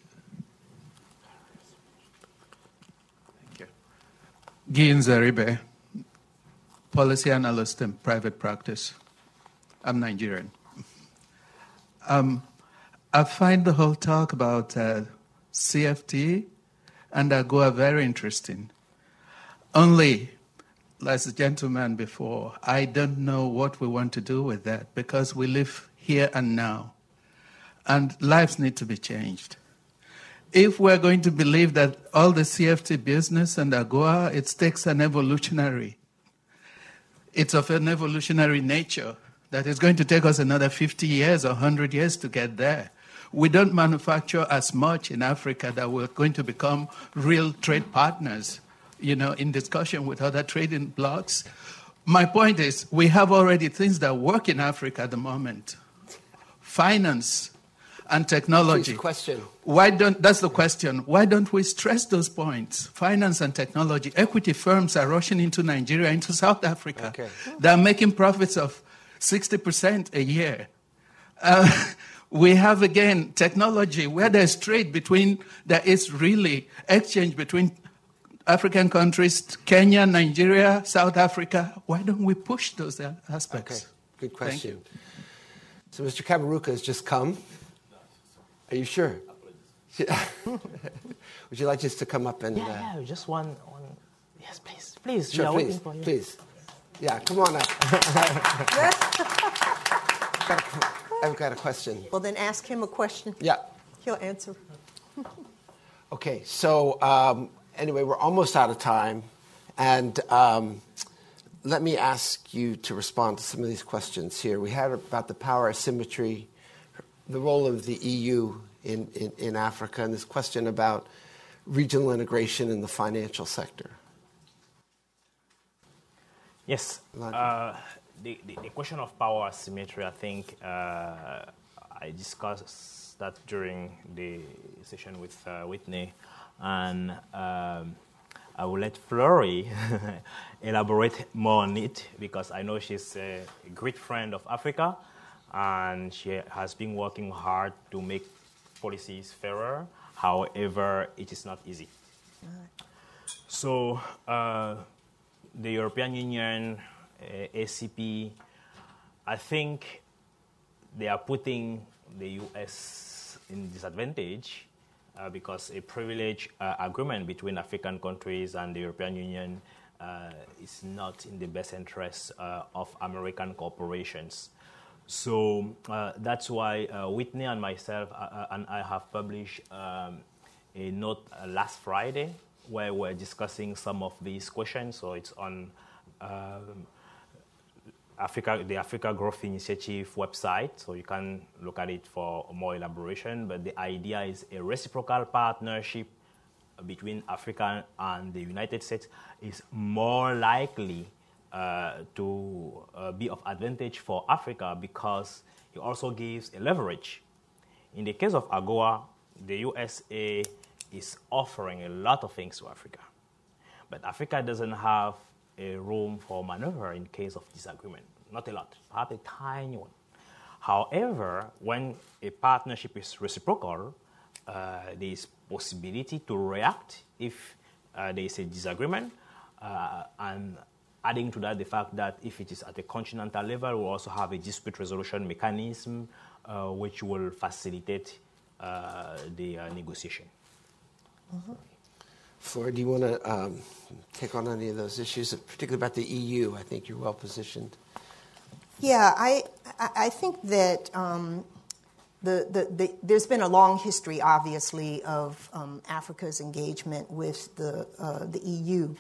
Thank you. Guy Nzeribe, policy analyst in private practice. I'm Nigerian. Um, I find the whole talk about uh, C F T and AGOA very interesting. Only, as the gentleman before, I don't know what we want to do with that because we live here and now. And lives need to be changed. If we're going to believe that all the C F T business and AGOA, it takes an evolutionary, it's of an evolutionary nature. That it's going to take us another fifty years or one hundred years to get there. We don't manufacture as much in Africa that we're going to become real trade partners, you know, in discussion with other trading blocs. My point is, we have already things that work in Africa at the moment. Finance and technology. Please, question. Why don't, that's the question. Why don't we stress those points? Finance and technology. Equity firms are rushing into Nigeria, into South Africa. Okay. They're making profits of sixty percent a year. Uh, we have, again, technology where there's trade between, there is really exchange between African countries, Kenya, Nigeria, South Africa. Why don't we push those aspects? Okay, good question. So Mister Kaberuka has just come. Are you sure? Would you like just to come up and... Yeah, uh, yeah, just one, one... Yes, please, please. Sure, please, please. Yeah, come on up. I've got a question. Well, then ask him a question. Yeah. He'll answer. Okay, so um, anyway, we're almost out of time. And um, let me ask you to respond to some of these questions here. We had about the power asymmetry, the role of the E U in, in, in Africa, and this question about regional integration in the financial sector. Yes, uh, the, the, the question of power asymmetry, I think uh, I discussed that during the session with uh, Whitney, and um, I will let Flori elaborate more on it because I know she's a great friend of Africa and she has been working hard to make policies fairer. However, it is not easy. Right. So, uh, the European Union, uh, A C P, I think they are putting the U S in disadvantage uh, because a privilege uh, agreement between African countries and the European Union uh, is not in the best interest uh, of American corporations. So uh, that's why uh, Whitney and myself uh, and I have published um, a note uh, last Friday where we're discussing some of these questions. So it's on um, Africa, the Africa Growth Initiative website, so you can look at it for more elaboration. But the idea is a reciprocal partnership between Africa and the United States is more likely uh, to uh, be of advantage for Africa because it also gives a leverage. In the case of AGOA, the U S A is offering a lot of things to Africa, but Africa doesn't have a room for maneuver in case of disagreement. Not a lot, perhaps a tiny one. However, when a partnership is reciprocal, uh, there is possibility to react if uh, there is a disagreement, uh, and adding to that the fact that if it is at a continental level, we also have a dispute resolution mechanism uh, which will facilitate uh, the uh, negotiation. Mm-hmm. Flora, do you want to um, take on any of those issues, particularly about the E U? I think you're well positioned. Yeah, I I think that um, the, the, the there's been a long history, obviously, of um, Africa's engagement with the uh, the E U,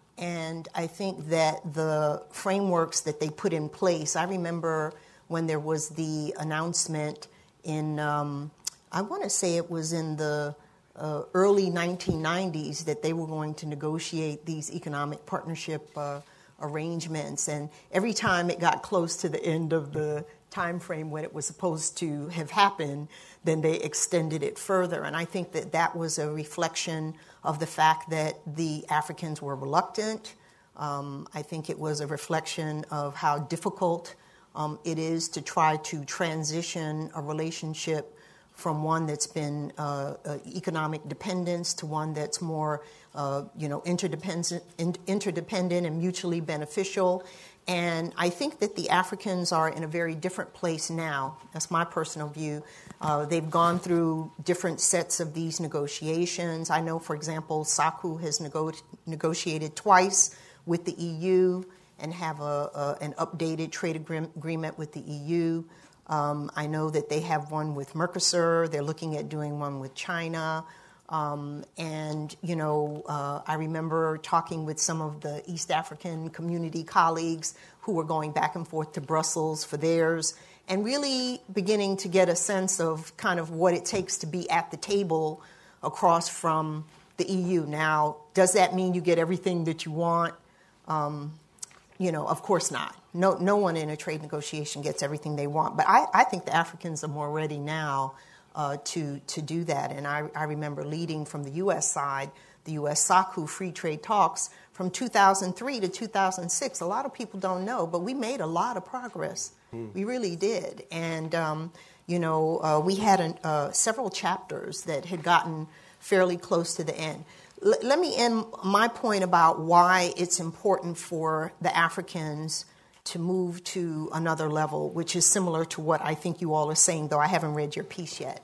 and I think that the frameworks that they put in place. I remember when there was the announcement in um, I want to say it was in the uh, early nineteen nineties that they were going to negotiate these economic partnership Uh, arrangements, and every time it got close to the end of the time frame when it was supposed to have happened, then they extended it further. And I think that that was a reflection of the fact that the Africans were reluctant. Um, I think it was a reflection of how difficult um, it is to try to transition a relationship from one that's been uh, uh, economic dependence to one that's more Uh, you know, interdependent, in, interdependent and mutually beneficial. And I think that the Africans are in a very different place now. That's my personal view. Uh, they've gone through different sets of these negotiations. I know, for example, SACU has nego- negotiated twice with the E U and have a, a, an updated trade agree- agreement with the E U. Um, I know that they have one with Mercosur. They're looking at doing one with China. Um, and, you know, uh, I remember talking with some of the East African community colleagues who were going back and forth to Brussels for theirs and really beginning to get a sense of kind of what it takes to be at the table across from the E U. Now, does that mean you get everything that you want? Um, you know, of course not. No, no one in a trade negotiation gets everything they want. But I, I think the Africans are more ready now Uh, to to do that. And I, I remember leading from the U S side, the U S SACU free trade talks from two thousand three to two thousand six. A lot of people don't know, but we made a lot of progress. Mm. We really did. And, um, you know, uh, we had an, uh, several chapters that had gotten fairly close to the end. L- let me end my point about why it's important for the Africans to move to another level, which is similar to what I think you all are saying, though I haven't read your piece yet.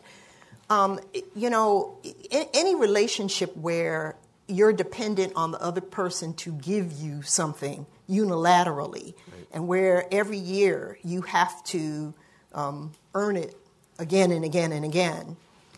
Um, you know, in, any relationship where you're dependent on the other person to give you something unilaterally, right, and where every year you have to um, earn it again and again and again,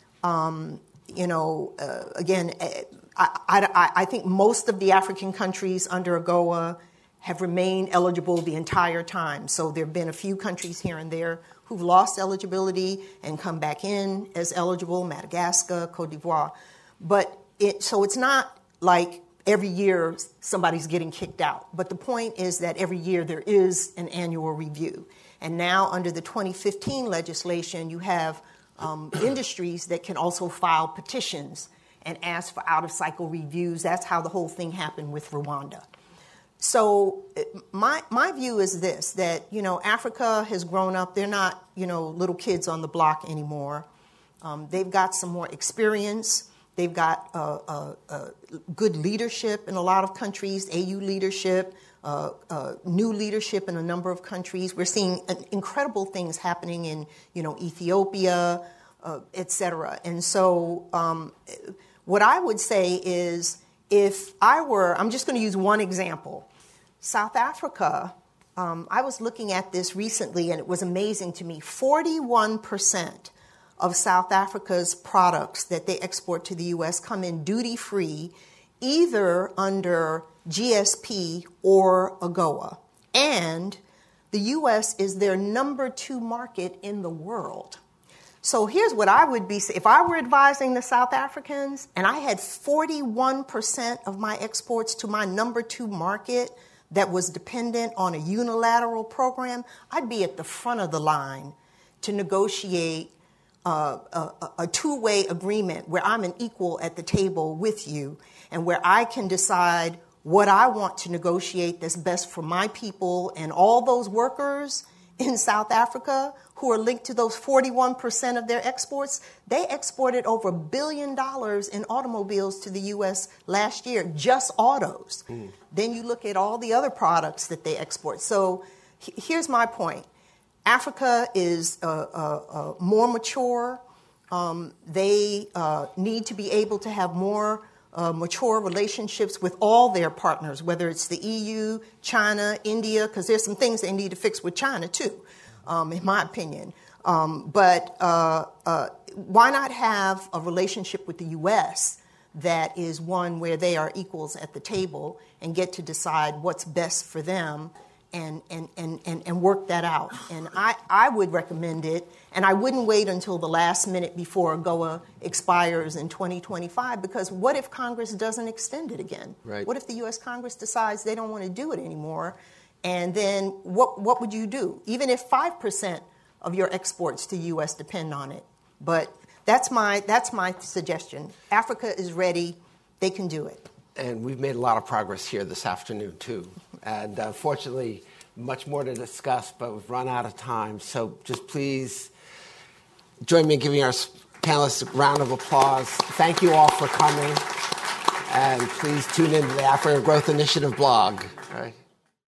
um, you know, uh, again, I, I, I think most of the African countries under AGOA have remained eligible the entire time. So there have been a few countries here and there who've lost eligibility and come back in as eligible, Madagascar, Cote d'Ivoire. But it, so it's not like every year somebody's getting kicked out. But the point is that every year there is an annual review. And now under the twenty fifteen legislation, you have um, industries that can also file petitions and ask for out-of-cycle reviews. That's how the whole thing happened with Rwanda. So my my view is this, that, you know, Africa has grown up. They're not, you know, little kids on the block anymore. Um, they've got some more experience. They've got uh, uh, uh, good leadership in a lot of countries, A U leadership, uh, uh, new leadership in a number of countries. We're seeing incredible things happening in, you know, Ethiopia, uh, et cetera. And so um, what I would say is, if I were, I'm just going to use one example. South Africa, um, I was looking at this recently, and it was amazing to me. forty-one percent of South Africa's products that they export to the U S come in duty-free, either under G S P or AGOA. And the U S is their number two market in the world. So here's what I would be, if I were advising the South Africans and I had forty-one percent of my exports to my number two market that was dependent on a unilateral program, I'd be at the front of the line to negotiate uh, a, a two-way agreement where I'm an equal at the table with you and where I can decide what I want to negotiate that's best for my people and all those workers in South Africa who are linked to those forty-one percent of their exports. They exported over a billion dollars in automobiles to the U S last year, just autos. Mm. Then you look at all the other products that they export. So h- here's my point. Africa is uh, uh, uh, more mature. Um, they uh, need to be able to have more uh, mature relationships with all their partners, whether it's the E U, China, India, because there's some things they need to fix with China too, um, in my opinion. Um, but uh, uh, why not have a relationship with the U S that is one where they are equals at the table and get to decide what's best for them and and, and, and, and work that out? And I, I would recommend it, and I wouldn't wait until the last minute before AGOA expires in twenty twenty-five, because what if Congress doesn't extend it again? Right. What if the U S Congress decides they don't want to do it anymore? And then what what would you do? Even if five percent of your exports to the U S depend on it. But that's my that's my suggestion. Africa is ready. They can do it. And we've made a lot of progress here this afternoon, too. And uh, fortunately, much more to discuss, but we've run out of time. So just please join me in giving our panelists a round of applause. Thank you all for coming. And please tune into the Africa Growth Initiative blog. All right.